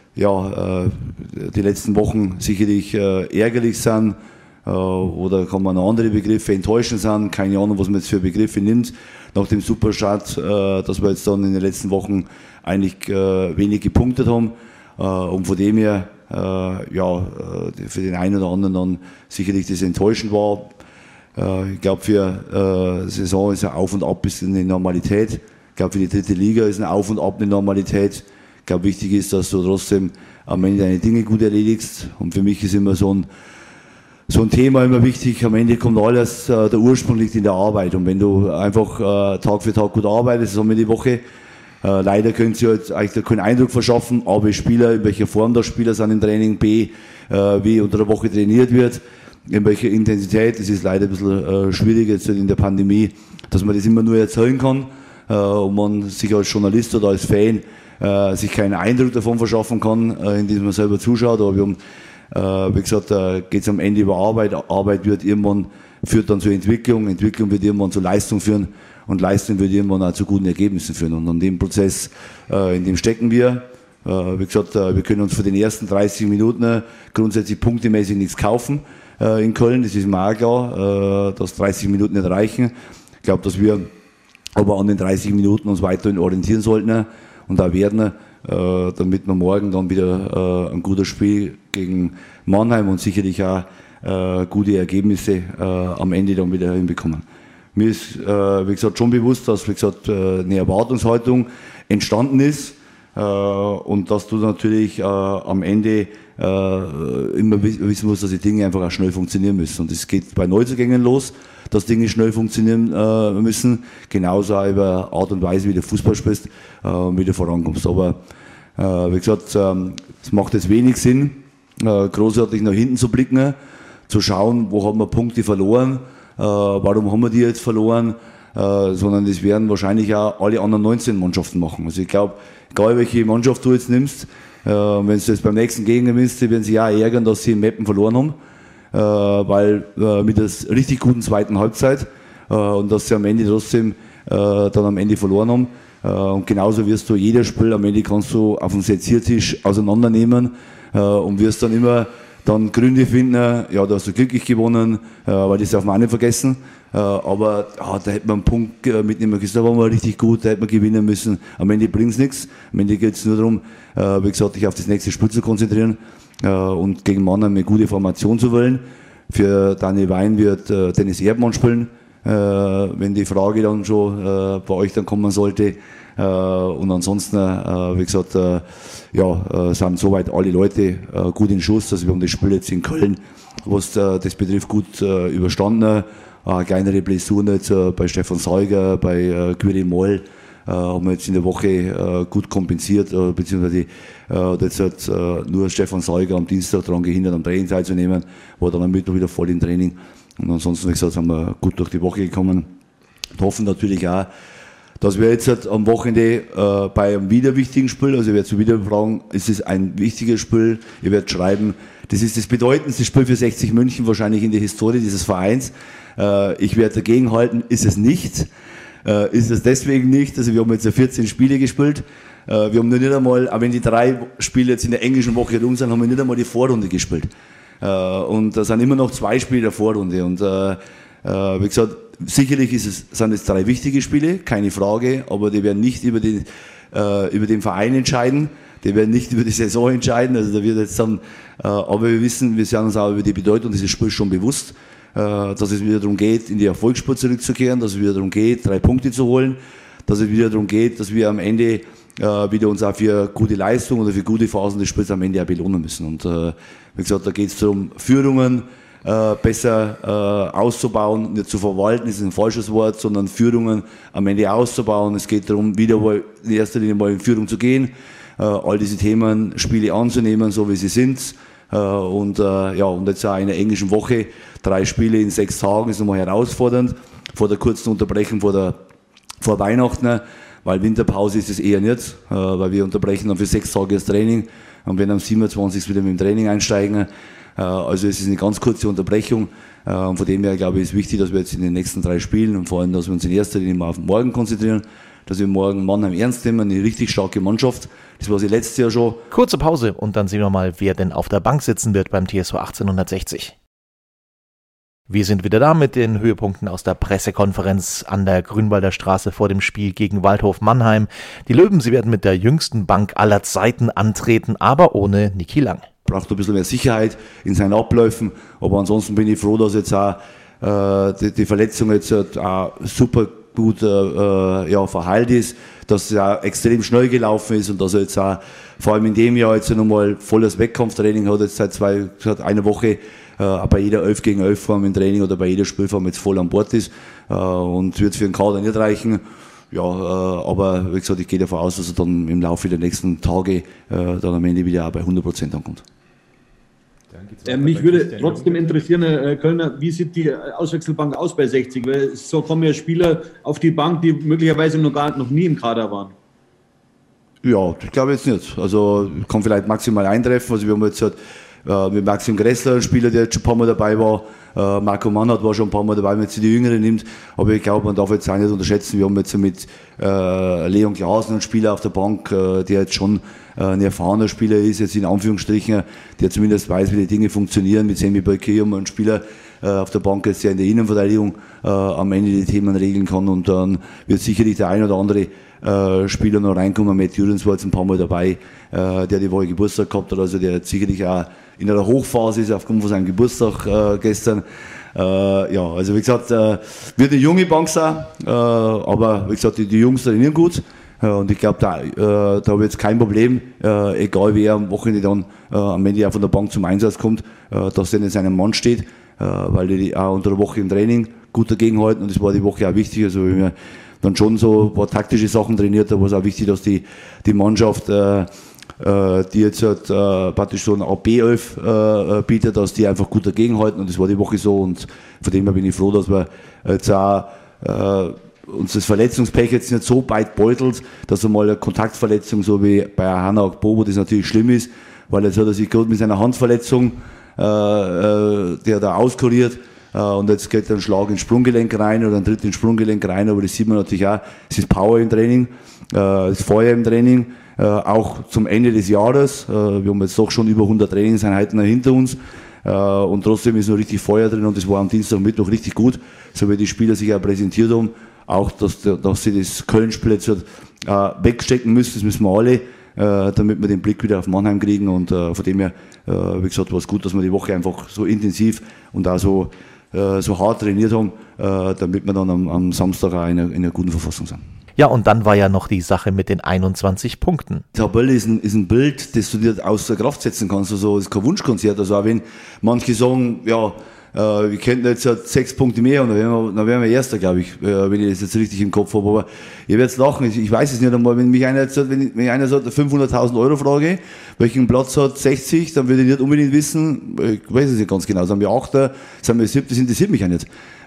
ja, äh, die letzten Wochen sicherlich äh, ärgerlich sind, äh, oder kann man andere Begriffe enttäuschend sein, keine Ahnung, was man jetzt für Begriffe nimmt, nach dem Superstart, äh, dass wir jetzt dann in den letzten Wochen eigentlich äh, wenig gepunktet haben. Und von dem her, äh, ja, für den einen oder anderen dann sicherlich das enttäuschend war. Äh, ich glaube, für äh, Saison ist ein Auf und Ab ist eine Normalität. Ich glaube, für die dritte Liga ist ein Auf und Ab eine Normalität. Ich glaube, wichtig ist, dass du trotzdem am Ende deine Dinge gut erledigst. Und für mich ist immer so ein, so ein Thema immer wichtig. Am Ende kommt alles, äh, der Ursprung liegt in der Arbeit. Und wenn du einfach äh, Tag für Tag gut arbeitest, so haben wir die Woche, Äh, leider können sie halt eigentlich keinen Eindruck verschaffen, A, wie Spieler, in welcher Form der Spieler sind im Training, B, äh, wie unter der Woche trainiert wird, in welcher Intensität. Das ist leider ein bisschen äh, schwierig jetzt in der Pandemie, dass man das immer nur erzählen kann äh, und man sich als Journalist oder als Fan äh, sich keinen Eindruck davon verschaffen kann, äh, indem man selber zuschaut. Aber wir haben, äh, wie gesagt, äh, geht es am Ende über Arbeit. Arbeit wird irgendwann, führt dann zur Entwicklung, Entwicklung wird irgendwann zur Leistung führen. Und Leistung wird irgendwann auch zu guten Ergebnissen führen. Und an dem Prozess, äh, in dem stecken wir. Äh, wie gesagt, äh, wir können uns für die ersten dreißig Minuten äh, grundsätzlich punktemäßig nichts kaufen äh, in Köln. Das ist mir auch klar, äh, dass dreißig Minuten nicht reichen. Ich glaube, dass wir aber an den dreißig Minuten uns weiterhin orientieren sollten und auch werden, äh, damit wir morgen dann wieder äh, ein gutes Spiel gegen Mannheim und sicherlich auch äh, gute Ergebnisse äh, am Ende dann wieder hinbekommen. Mir ist, äh, wie gesagt, schon bewusst, dass, wie gesagt, äh, eine Erwartungshaltung entstanden ist äh, und dass du natürlich äh, am Ende äh, immer wissen musst, dass die Dinge einfach auch schnell funktionieren müssen. Und es geht bei Neuzugängen los, dass Dinge schnell funktionieren äh, müssen. Genauso auch über Art und Weise, wie du Fußball spielst äh, und wie du vorankommst. Aber äh, wie gesagt, äh, es macht jetzt wenig Sinn, äh, großartig nach hinten zu blicken, zu schauen, wo haben wir Punkte verloren. Äh, warum haben wir die jetzt verloren, äh, sondern das werden wahrscheinlich auch alle anderen neunzehn Mannschaften machen. Also ich glaube, egal welche Mannschaft du jetzt nimmst, äh, wenn du das beim nächsten Gegner nimmst, die werden sich auch ärgern, dass sie in Meppen verloren haben, äh, weil äh, mit der richtig guten zweiten Halbzeit äh, und dass sie am Ende trotzdem äh, dann am Ende verloren haben. Äh, und genauso wirst du jedes Spiel am Ende kannst du auf dem Seziertisch auseinandernehmen äh, und wirst dann immer dann Gründe finden, ja, da hast du glücklich gewonnen, äh, weil das darf man auch nicht vergessen. Äh, aber ja, da hätte man einen Punkt äh, mitnehmen müssen, da waren wir richtig gut, da hätte man gewinnen müssen. Am Ende bringt es nichts. Am Ende geht es nur darum, äh, wie gesagt, sich auf das nächste Spiel zu konzentrieren äh, und gegen Mannheim eine gute Formation zu wählen. Für Daniel Wein wird äh, Dennis Erdmann spielen, äh, wenn die Frage dann schon äh, bei euch dann kommen sollte. Äh, und ansonsten, äh, wie gesagt, äh, ja, äh, sind soweit alle Leute äh, gut in Schuss. Also wir haben das Spiel jetzt in Köln, was äh, das betrifft, gut äh, überstanden. Äh, kleinere Blessuren jetzt äh, bei Stefan Seiger, bei äh, Güri Moll äh, haben wir jetzt in der Woche äh, gut kompensiert, äh, beziehungsweise äh, jetzt hat äh, nur Stefan Seiger am Dienstag daran gehindert, am Training teilzunehmen, war dann am Mittwoch wieder voll im Training. Und ansonsten, wie gesagt, sind wir gut durch die Woche gekommen. Und hoffen natürlich auch, dass wir jetzt halt am Wochenende äh, bei einem wieder wichtigen Spiel, also ich werde zu wieder fragen, ist es ein wichtiges Spiel? Ihr werdet schreiben, das ist das bedeutendste Spiel für sechzig München wahrscheinlich in der Historie dieses Vereins. Äh, ich werde dagegen halten, ist es nicht. Äh, ist es deswegen nicht, also wir haben jetzt ja vierzehn Spiele gespielt. Äh, wir haben nur nicht einmal, auch wenn die drei Spiele jetzt in der englischen Woche rum sind, haben wir nicht einmal die Vorrunde gespielt. Äh, und da sind immer noch zwei Spiele der Vorrunde. Und äh, äh, wie gesagt, sicherlich ist es, sind es drei wichtige Spiele, keine Frage, aber die werden nicht über den, äh, über den Verein entscheiden, die werden nicht über die Saison entscheiden, also da wird jetzt dann, äh, aber wir wissen, wir sind uns auch über die Bedeutung dieses Spiels schon bewusst, äh, dass es wieder darum geht, in die Erfolgsspur zurückzukehren, dass es wieder darum geht, drei Punkte zu holen, dass es wieder darum geht, dass wir am Ende äh, wieder uns auch für gute Leistung oder für gute Phasen des Spiels am Ende auch belohnen müssen. Und äh, wie gesagt, da geht es darum, Führungen Äh, besser äh, auszubauen, nicht zu verwalten, ist ein falsches Wort, sondern Führungen am Ende auszubauen. Es geht darum, wieder mal in erster Linie mal in Führung zu gehen, äh, all diese Themen, Spiele anzunehmen, so wie sie sind. Äh, und äh, ja, und jetzt auch in der englischen Woche, drei Spiele in sechs Tagen ist nochmal herausfordernd, vor der kurzen Unterbrechung vor, der, vor Weihnachten, weil Winterpause ist es eher nicht, äh, weil wir unterbrechen dann für sechs Tage das Training und werden am siebenundzwanzigsten wieder mit dem Training einsteigen. Also es ist eine ganz kurze Unterbrechung und von dem her glaube ich, ist wichtig, dass wir jetzt in den nächsten drei Spielen und vor allem, dass wir uns in erster Linie mal auf morgen konzentrieren, dass wir morgen Mannheim ernst nehmen, eine richtig starke Mannschaft. Das war sie letztes Jahr schon. Kurze Pause und dann sehen wir mal, wer denn auf der Bank sitzen wird beim T S V achtzehnhundertsechzig. Wir sind wieder da mit den Höhepunkten aus der Pressekonferenz an der Grünwalder Straße vor dem Spiel gegen Waldhof Mannheim. Die Löwen, sie werden mit der jüngsten Bank aller Zeiten antreten, aber ohne Niki Lang. Braucht ein bisschen mehr Sicherheit in seinen Abläufen, aber ansonsten bin ich froh, dass jetzt auch äh, die, die Verletzung jetzt auch super gut äh, ja, verheilt ist, dass es auch extrem schnell gelaufen ist und dass er jetzt auch vor allem in dem Jahr jetzt nochmal volles Wettkampftraining hat, jetzt seit zwei, seit einer Woche äh, bei jeder elf gegen elf Form im Training oder bei jeder Spielform jetzt voll an Bord ist äh, und wird für den Kader nicht reichen. Ja, äh, aber wie gesagt, ich gehe davon aus, dass er dann im Laufe der nächsten Tage äh, dann am Ende wieder auch bei hundert Prozent ankommt. Äh, mich würde trotzdem interessieren, Herr Kölner, wie sieht die Auswechselbank aus bei sechzig? Weil so kommen ja Spieler auf die Bank, die möglicherweise noch gar noch nie im Kader waren. Ja, ich glaube jetzt nicht. Also kann vielleicht maximal eintreffen. Also wir haben jetzt halt, äh, mit Maxim Gressler einen Spieler, der jetzt schon ein paar Mal dabei war. Äh, Marco Mannhardt war schon ein paar Mal dabei, wenn man jetzt die Jüngeren nimmt. Aber ich glaube, man darf jetzt auch nicht unterschätzen. Wir haben jetzt mit äh, Leon Klausen einen Spieler auf der Bank, äh, der jetzt schon äh, ein erfahrener Spieler ist, jetzt in Anführungsstrichen, der zumindest weiß, wie die Dinge funktionieren. Mit Semi Balke haben wir einen Spieler äh, auf der Bank, jetzt der in der Innenverteidigung äh, am Ende die Themen regeln kann. Und dann wird sicherlich der ein oder andere äh, Spieler noch reinkommen. Matt Jurens war jetzt ein paar Mal dabei, äh, der die Woche Geburtstag gehabt hat. Also der hat sicherlich auch in einer Hochphase ist aufgrund von seinem Geburtstag äh, gestern. Äh, ja, also wie gesagt, äh, wird eine junge Bank sein, äh, aber wie gesagt, die, die Jungs trainieren gut. Äh, und ich glaube, da, äh, da habe ich jetzt kein Problem, äh, egal wer am Wochenende dann äh, am Ende auch von der Bank zum Einsatz kommt, äh, dass der in seinem Mann steht, äh, weil die auch unter der Woche im Training gut dagegenhalten und das war die Woche auch wichtig. Also wir dann schon so ein paar taktische Sachen trainiert, da war es auch wichtig, dass die, die Mannschaft äh, die jetzt halt, äh, praktisch so ein A B elf äh, bietet, dass die einfach gut dagegenhalten und das war die Woche so und von dem her bin ich froh, dass wir jetzt auch äh, uns das Verletzungspech jetzt nicht so weit beutelt, dass einmal eine Kontaktverletzung, so wie bei Hanna Bobo, das natürlich schlimm ist, weil jetzt hat er sich gerade mit seiner Handverletzung, äh, äh, der da auskuriert, äh, und jetzt geht ein Schlag ins Sprunggelenk rein oder ein Tritt ins Sprunggelenk rein, aber das sieht man natürlich auch, es ist Power im Training, äh, es ist Feuer im Training, äh, auch zum Ende des Jahres, äh, wir haben jetzt doch schon über hundert Trainingseinheiten hinter uns, äh, und trotzdem ist noch richtig Feuer drin und das war am Dienstag und Mittwoch richtig gut, so wie die Spieler sich auch präsentiert haben, auch dass, dass sie das Köln-Spiel jetzt äh, wegstecken müssen, das müssen wir alle, äh, damit wir den Blick wieder auf Mannheim kriegen und äh, von dem her, äh, wie gesagt, war es gut, dass wir die Woche einfach so intensiv und auch so, äh, so hart trainiert haben, äh, damit wir dann am, am Samstag auch in einer, in einer guten Verfassung sind. Ja, und dann war ja noch die Sache mit den einundzwanzig Punkten. Die Tabelle ist ein, ist ein Bild, das du dir außer Kraft setzen kannst. Also, es ist kein Wunschkonzert. Also, auch wenn manche sagen, ja, äh, wir könnten jetzt halt sechs Punkte mehr und dann wären wir, dann wären wir Erster, glaube ich, äh, wenn ich das jetzt richtig im Kopf habe. Aber ihr werdet lachen, ich, ich weiß es nicht einmal. Wenn mich einer jetzt, wenn, wenn einer sagt, fünfhunderttausend Euro Frage, welchen Platz hat sechzig, dann würde ich nicht unbedingt wissen, ich weiß es nicht ganz genau. Sind wir Achter, sind wir Siebter, das interessiert mich auch nicht.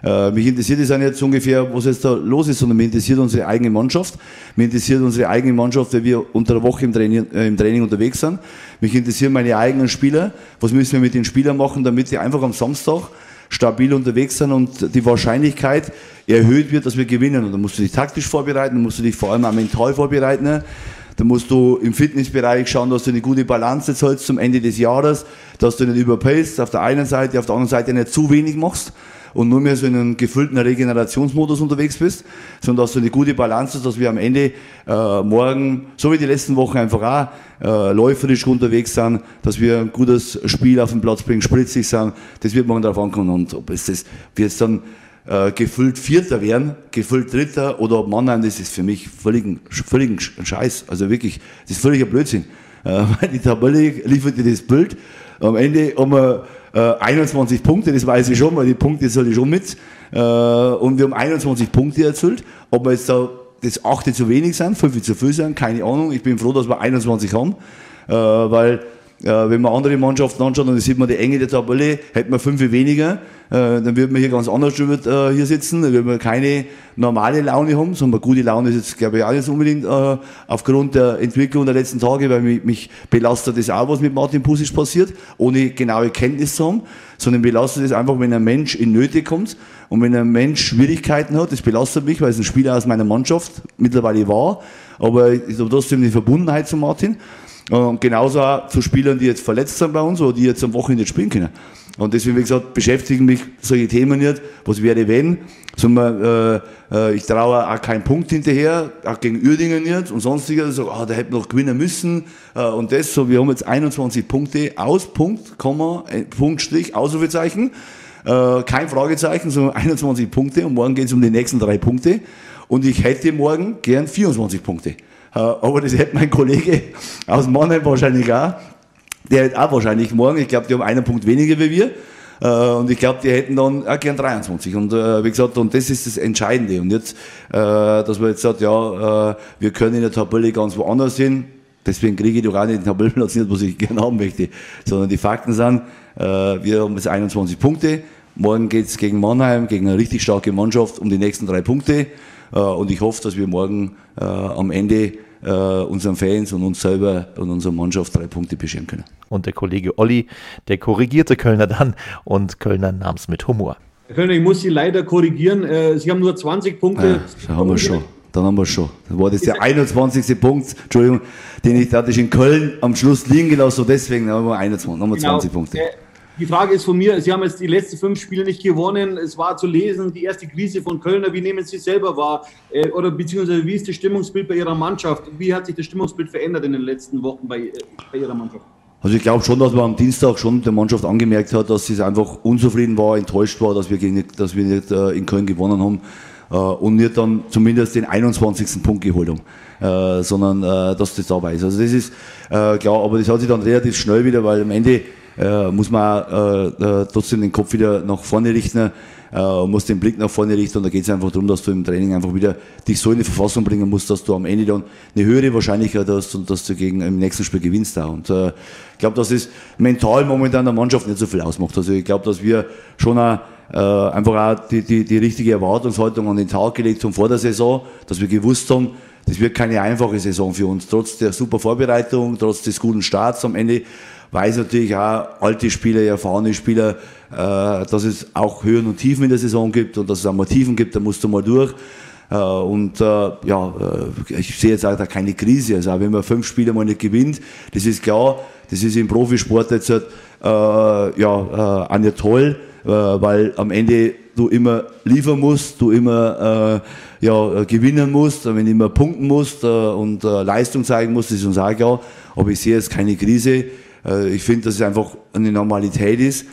Äh, mich interessiert es nicht jetzt ungefähr, was jetzt da los ist, sondern mich interessiert unsere eigene Mannschaft. Mich interessiert unsere eigene Mannschaft, weil wir unter der Woche im Training, äh, im Training unterwegs sind. Mich interessieren meine eigenen Spieler. Was müssen wir mit den Spielern machen, damit sie einfach am Samstag stabil unterwegs sind und die Wahrscheinlichkeit erhöht wird, dass wir gewinnen. Und da musst du dich taktisch vorbereiten, da musst du dich vor allem auch mental vorbereiten. Da musst du im Fitnessbereich schauen, dass du eine gute Balance jetzt hältst zum Ende des Jahres, dass du nicht überpaced auf der einen Seite, auf der anderen Seite nicht zu wenig machst und nur mehr so in einem gefüllten Regenerationsmodus unterwegs bist, sondern dass du eine gute Balance hast, dass wir am Ende äh, morgen, so wie die letzten Wochen einfach auch, äh, läuferisch unterwegs sind, dass wir ein gutes Spiel auf den Platz bringen, spritzig sind, das wird morgen darauf ankommen. Und ob es das, wir jetzt dann äh, gefüllt Vierter werden, gefüllt Dritter oder ob Mannheim, das ist für mich völlig ein, völlig ein Scheiß, also wirklich, das ist völliger Blödsinn. Äh, weil die Tabelle liefert dir das Bild, am Ende haben wir äh, einundzwanzig Punkte, das weiß ich schon, weil die Punkte soll ich schon mit. Äh, und wir haben einundzwanzig Punkte erzielt. Ob wir jetzt da das achte zu wenig sind, fünf zu viel sind, keine Ahnung. Ich bin froh, dass wir einundzwanzig haben, äh, weil äh, wenn man andere Mannschaften anschaut und dann sieht man die Enge der Tabelle, hätten wir fünf weniger, äh, dann würden wir hier ganz anders drüber, äh, hier sitzen, dann würden wir keine normale Laune haben, sondern gute Laune ist jetzt, glaube ich, auch nicht unbedingt äh, aufgrund der Entwicklung der letzten Tage, weil mich, mich belastet das auch, was mit Martin Pusic passiert, ohne genaue Kenntnis zu haben, sondern belastet es einfach, wenn ein Mensch in Nöte kommt und wenn ein Mensch Schwierigkeiten hat, das belastet mich, weil es ein Spieler aus meiner Mannschaft mittlerweile war, aber ich habe trotzdem eine Verbundenheit zu Martin. Und genauso auch zu Spielern, die jetzt verletzt sind bei uns oder die jetzt am Wochenende nicht spielen können. Und deswegen, wie gesagt, beschäftigen mich solche Themen nicht. Was wäre wenn? Sondern, äh, äh, ich traue auch keinen Punkt hinterher, auch gegen Uerdingen nicht und sonstiges. So, ah, da hätten wir noch gewinnen müssen. Äh, und das, so, wir haben jetzt einundzwanzig Punkte aus, Punkt, Komma, Punkt, Strich, Ausrufezeichen. Äh, kein Fragezeichen, sondern einundzwanzig Punkte. Und morgen geht es um die nächsten drei Punkte. Und ich hätte morgen gern vierundzwanzig Punkte. Aber das hätte mein Kollege aus Mannheim wahrscheinlich auch. Der hätte auch wahrscheinlich morgen, ich glaube, die haben einen Punkt weniger wie wir. Und ich glaube, die hätten dann auch gern dreiundzwanzig. Und wie gesagt, und das ist das Entscheidende. Und jetzt, dass man jetzt sagt, ja, wir können in der Tabelle ganz woanders hin. Deswegen kriege ich doch auch nicht den Tabellenplatz nicht, was ich gerne haben möchte. Sondern die Fakten sind, wir haben jetzt einundzwanzig Punkte. Morgen geht es gegen Mannheim, gegen eine richtig starke Mannschaft, um die nächsten drei Punkte. Und ich hoffe, dass wir morgen äh, am Ende äh, unseren Fans und uns selber und unserer Mannschaft drei Punkte bescheren können. Und der Kollege Olli, der korrigierte Kölner dann und Kölner nahm es mit Humor. Herr Kölner, ich muss Sie leider korrigieren. Äh, Sie haben nur zwanzig Punkte. Ja, da haben wir schon. Dann haben wir schon. Dann war das der einundzwanzigste Punkt, Entschuldigung, den ich tatsächlich in Köln am Schluss liegen gelassen habe. Deswegen haben wir einundzwanzig, haben wir genau. zwanzig Punkte. Äh, Die Frage ist von mir, Sie haben jetzt die letzten fünf Spiele nicht gewonnen, es war zu lesen, die erste Krise von Kölner, wie nehmen Sie es selber wahr? Äh, oder beziehungsweise wie ist das Stimmungsbild bei Ihrer Mannschaft? Wie hat sich das Stimmungsbild verändert in den letzten Wochen bei, bei Ihrer Mannschaft? Also ich glaube schon, dass man am Dienstag schon der Mannschaft angemerkt hat, dass sie einfach unzufrieden war, enttäuscht war, dass wir, gegen, dass wir nicht äh, in Köln gewonnen haben äh, und nicht dann zumindest den einundzwanzigsten Punkt geholt haben, äh, sondern äh, dass das dabei ist. Also das ist äh, klar, aber das hat sich dann relativ schnell wieder, weil am Ende Äh, muss man äh, äh, trotzdem den Kopf wieder nach vorne richten, äh, muss den Blick nach vorne richten und da geht es einfach darum, dass du im Training einfach wieder dich so in die Verfassung bringen musst, dass du am Ende dann eine höhere Wahrscheinlichkeit hast und dass du gegen im nächsten Spiel gewinnst da. Und äh, ich glaube, dass es mental momentan der Mannschaft nicht so viel ausmacht. Also ich glaube, dass wir schon auch, äh, einfach auch die, die, die richtige Erwartungshaltung an den Tag gelegt haben vor der Saison, dass wir gewusst haben, das wird keine einfache Saison für uns, trotz der super Vorbereitung, trotz des guten Starts am Ende. Weiß natürlich auch alte Spieler, erfahrene Spieler, äh, dass es auch Höhen und Tiefen in der Saison gibt und dass es auch mal Tiefen gibt, da musst du mal durch. Äh, und äh, ja, äh, ich sehe jetzt auch da keine Krise. Also auch wenn man fünf Spiele mal nicht gewinnt, das ist klar, das ist im Profisport jetzt äh, ja, äh, auch nicht toll, äh, weil am Ende du immer liefern musst, du immer äh, ja, gewinnen musst, wenn du immer punkten musst äh, und äh, Leistung zeigen musst, das ist uns auch klar. Aber ich sehe jetzt keine Krise. Ich finde, dass es einfach eine Normalität ist,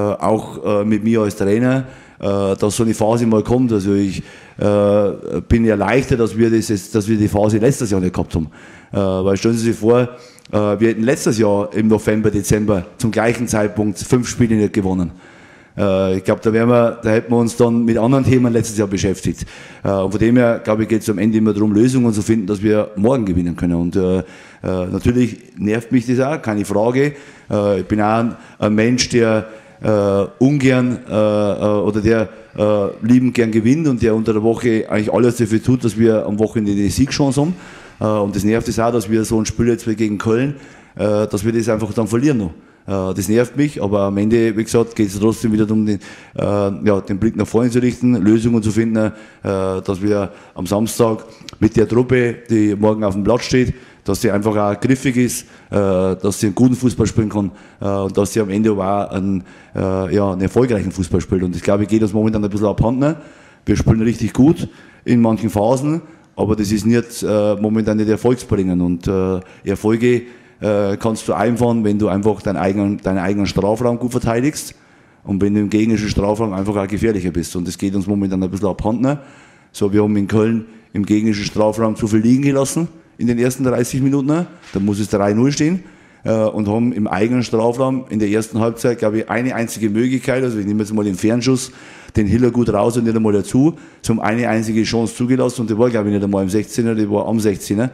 auch mit mir als Trainer, dass so eine Phase mal kommt. Also ich bin erleichtert, dass wir, das jetzt, dass wir die Phase letztes Jahr nicht gehabt haben. Weil stellen Sie sich vor, wir hätten letztes Jahr im November, Dezember zum gleichen Zeitpunkt fünf Spiele nicht gewonnen. Ich glaube, da, wären wir, da hätten wir uns dann mit anderen Themen letztes Jahr beschäftigt. Und von dem her, glaube ich, geht es am Ende immer darum, Lösungen zu finden, dass wir morgen gewinnen können. Und äh, natürlich nervt mich das auch, keine Frage. Äh, ich bin auch ein, ein Mensch, der äh, ungern äh, oder der äh, liebend gern gewinnt und der unter der Woche eigentlich alles dafür tut, dass wir am Wochenende die Siegchance haben. Äh, und das nervt es auch, dass wir so ein Spiel jetzt gegen Köln, äh, dass wir das einfach dann verlieren noch. Das nervt mich, aber am Ende, wie gesagt, geht es trotzdem wieder darum, den, äh, ja, den Blick nach vorne zu richten, Lösungen zu finden, äh, dass wir am Samstag mit der Truppe, die morgen auf dem Platz steht, dass sie einfach auch griffig ist, äh, dass sie einen guten Fußball spielen kann äh, und dass sie am Ende auch einen, äh, ja, einen erfolgreichen Fußball spielt. Und ich glaube, geht uns momentan ein bisschen abhanden. Wir spielen richtig gut in manchen Phasen, aber das ist nicht, äh, momentan nicht erfolgsbringend. Und äh, Erfolge kannst du einfahren, wenn du einfach deinen eigenen, deinen eigenen Strafraum gut verteidigst und wenn du im gegnerischen Strafraum einfach auch gefährlicher bist. Und das geht uns momentan ein bisschen abhanden. So, wir haben in Köln im gegnerischen Strafraum zu viel liegen gelassen in den ersten dreißig Minuten. Da muss es drei null stehen. Und haben im eigenen Strafraum in der ersten Halbzeit, glaube ich, eine einzige Möglichkeit, also ich nehme jetzt mal den Fernschuss, den Hiller gut raus und nicht einmal dazu, so haben eine einzige Chance zugelassen und die war, glaube ich, nicht einmal im sechzehner, die war am sechzehner.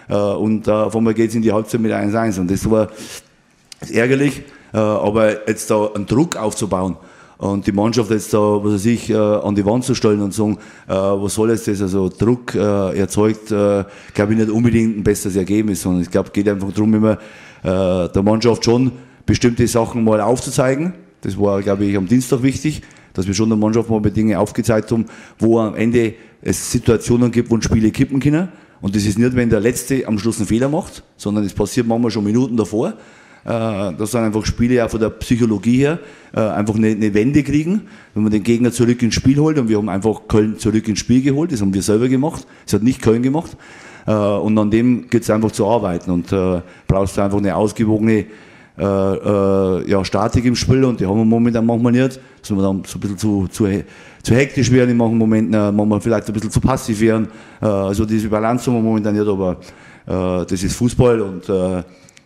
Und auf einmal geht es in die Halbzeit mit eins eins und das war ärgerlich, aber jetzt da einen Druck aufzubauen und die Mannschaft jetzt da, was weiß ich, an die Wand zu stellen und sagen, was soll jetzt das, also Druck erzeugt, glaube ich, nicht unbedingt ein besseres Ergebnis, sondern ich glaube, es geht einfach darum, immer der Mannschaft schon bestimmte Sachen mal aufzuzeigen. Das war, glaube ich, am Dienstag wichtig, dass wir schon der Mannschaft mal Dinge aufgezeigt haben, wo am Ende es Situationen gibt, wo Spiele kippen können. Und das ist nicht, wenn der Letzte am Schluss einen Fehler macht, sondern es passiert manchmal schon Minuten davor. Das sind einfach Spiele auch von der Psychologie her einfach eine, eine Wende kriegen, wenn man den Gegner zurück ins Spiel holt. Und wir haben einfach Köln zurück ins Spiel geholt, das haben wir selber gemacht. Das hat nicht Köln gemacht. Und an dem geht es einfach zu arbeiten. Und äh, brauchst du einfach eine ausgewogene äh, äh, ja, Statik im Spiel. Und die haben wir momentan manchmal nicht. Dass wir dann so ein bisschen zu, zu, zu hektisch werden in manchen Momenten, äh, manchmal vielleicht ein bisschen zu passiv werden. Äh, also diese Balance haben wir momentan nicht, aber äh, das ist Fußball und äh, äh,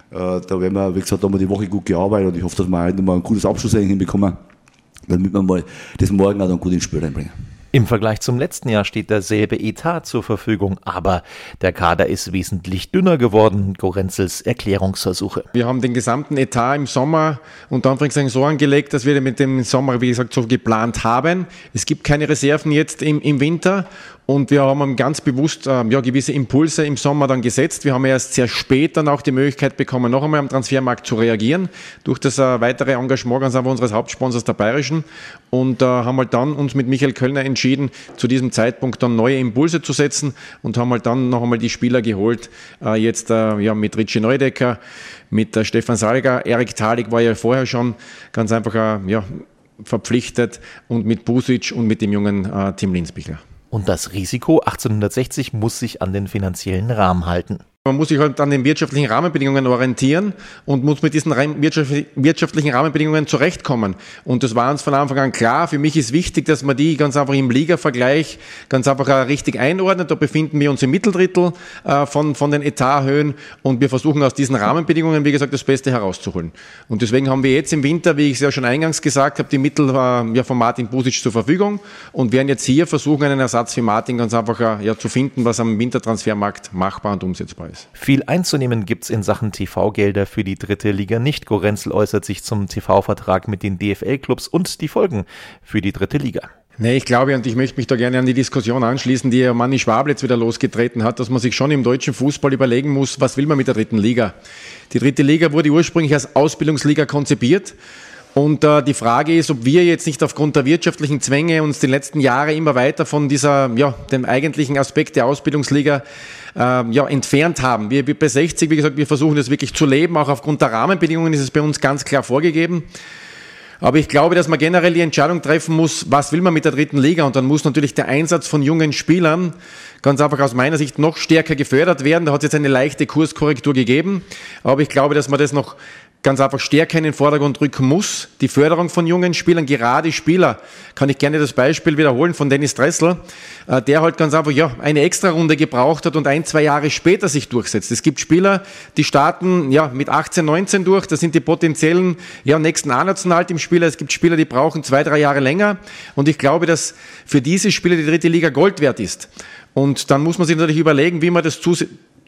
da werden wir, wie gesagt, haben wir die Woche gut gearbeitet und ich hoffe, dass wir heute mal ein gutes Abschluss hinbekommen, damit wir mal das morgen auch dann gut ins Spiel reinbringen. Im Vergleich zum letzten Jahr steht derselbe Etat zur Verfügung, aber der Kader ist wesentlich dünner geworden. Gorenzels Erklärungsversuche. Wir haben den gesamten Etat im Sommer unter Anführungszeichen so angelegt, dass wir mit dem Sommer, wie gesagt, so geplant haben. Es gibt keine Reserven jetzt im, im Winter. Und wir haben ganz bewusst äh, ja, gewisse Impulse im Sommer dann gesetzt. Wir haben erst sehr spät dann auch die Möglichkeit bekommen, noch einmal am Transfermarkt zu reagieren, durch das äh, weitere Engagement ganz einfach unseres Hauptsponsors, der Bayerischen. Und äh, haben halt dann uns mit Michael Kölner entschieden, zu diesem Zeitpunkt dann neue Impulse zu setzen und haben halt dann noch einmal die Spieler geholt, äh, jetzt äh, ja, mit Richie Neudecker, mit äh, Stefan Salga, Erik Talik war ja vorher schon ganz einfach äh, ja, verpflichtet und mit Busic und mit dem jungen äh, Tim Linsbichler. Und das Risiko achtzehnhundertsechzig muss sich an den finanziellen Rahmen halten. Man muss sich halt an den wirtschaftlichen Rahmenbedingungen orientieren und muss mit diesen wirtschaftlichen Rahmenbedingungen zurechtkommen. Und das war uns von Anfang an klar. Für mich ist wichtig, dass man die ganz einfach im Liga-Vergleich ganz einfach richtig einordnet. Da befinden wir uns im Mitteldrittel von, von den Etathöhen und wir versuchen aus diesen Rahmenbedingungen, wie gesagt, das Beste herauszuholen. Und deswegen haben wir jetzt im Winter, wie ich es ja schon eingangs gesagt habe, die Mittel ja, von Martin Busic zur Verfügung und werden jetzt hier versuchen, einen Ersatz für Martin ganz einfach ja, zu finden, was am Wintertransfermarkt machbar und umsetzbar ist. Viel einzunehmen gibt's in Sachen T V-Gelder für die dritte Liga nicht. Gorenzel äußert sich zum T V-Vertrag mit den D F L-Clubs und die Folgen für die dritte Liga. Nee, ich glaube, und ich möchte mich da gerne an die Diskussion anschließen, die Manni Schwab jetzt wieder losgetreten hat, dass man sich schon im deutschen Fußball überlegen muss, was will man mit der dritten Liga? Die dritte Liga wurde ursprünglich als Ausbildungsliga konzipiert. Und äh, die Frage ist, ob wir jetzt nicht aufgrund der wirtschaftlichen Zwänge uns die letzten Jahre immer weiter von dieser, ja, dem eigentlichen Aspekt der Ausbildungsliga äh, ja, entfernt haben. Wir, wir bei sechzig, wie gesagt, wir versuchen das wirklich zu leben. Auch aufgrund der Rahmenbedingungen ist es bei uns ganz klar vorgegeben. Aber ich glaube, dass man generell die Entscheidung treffen muss, was will man mit der dritten Liga? Und dann muss natürlich der Einsatz von jungen Spielern ganz einfach aus meiner Sicht noch stärker gefördert werden. Da hat es jetzt eine leichte Kurskorrektur gegeben. Aber ich glaube, dass man das noch ganz einfach stärker in den Vordergrund rücken muss. Die Förderung von jungen Spielern, gerade Spieler, kann ich gerne das Beispiel wiederholen von Dennis Dressel, der halt ganz einfach ja eine Extrarunde gebraucht hat und ein, zwei Jahre später sich durchsetzt. Es gibt Spieler, die starten ja mit achtzehn, neunzehn durch, das sind die potenziellen ja nächsten A-Nationalteam-Spieler. Es gibt Spieler, die brauchen zwei, drei Jahre länger und ich glaube, dass für diese Spieler die dritte Liga Gold wert ist. Und dann muss man sich natürlich überlegen, wie man das zu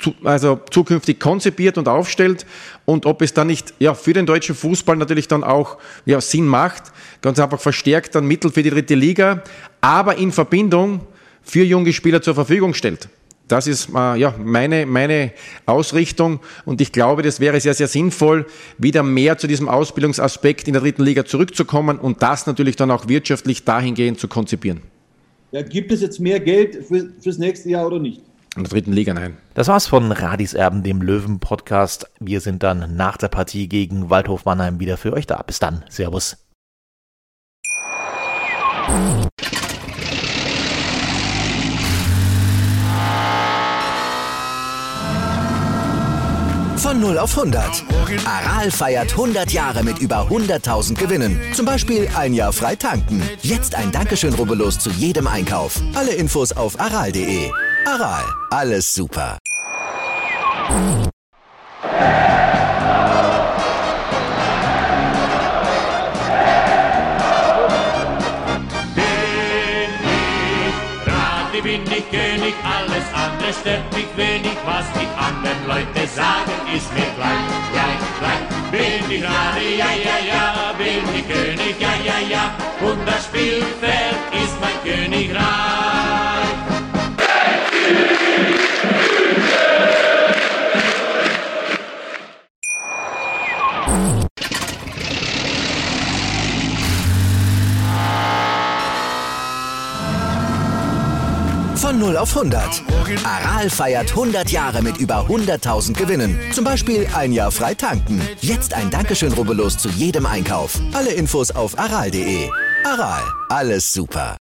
zu, also zukünftig konzipiert und aufstellt und ob es dann nicht ja, für den deutschen Fußball natürlich dann auch ja, Sinn macht, ganz einfach verstärkt dann Mittel für die dritte Liga, aber in Verbindung für junge Spieler zur Verfügung stellt. Das ist äh, ja, meine, meine Ausrichtung und ich glaube, das wäre sehr, sehr sinnvoll, wieder mehr zu diesem Ausbildungsaspekt in der dritten Liga zurückzukommen und das natürlich dann auch wirtschaftlich dahingehend zu konzipieren. Ja, gibt es jetzt mehr Geld für, fürs nächste Jahr oder nicht? In der dritten Liga, nein. Das war's von Radis Erben, dem Löwen-Podcast. Wir sind dann nach der Partie gegen Waldhof Mannheim wieder für euch da. Bis dann. Servus. Von null auf hundert. Aral feiert hundert Jahre mit über hunderttausend Gewinnen. Zum Beispiel ein Jahr frei tanken. Jetzt ein Dankeschön, rubbellos zu jedem Einkauf. Alle Infos auf aral punkt de. Aral, alles super. Bin ich König, alles andere stört mich wenig, was die anderen Leute sagen, ist mir gleich, gleich, gleich. Bin ich gerade, ja, ja, ja, bin ich König, ja, ja, ja, und das Spielfeld ist mein Königreich. Von null auf hundert. Aral feiert hundert Jahre mit über hunderttausend Gewinnen. Zum Beispiel ein Jahr frei tanken. Jetzt ein Dankeschön, rubbellos zu jedem Einkauf. Alle Infos auf aral punkt de. Aral, alles super.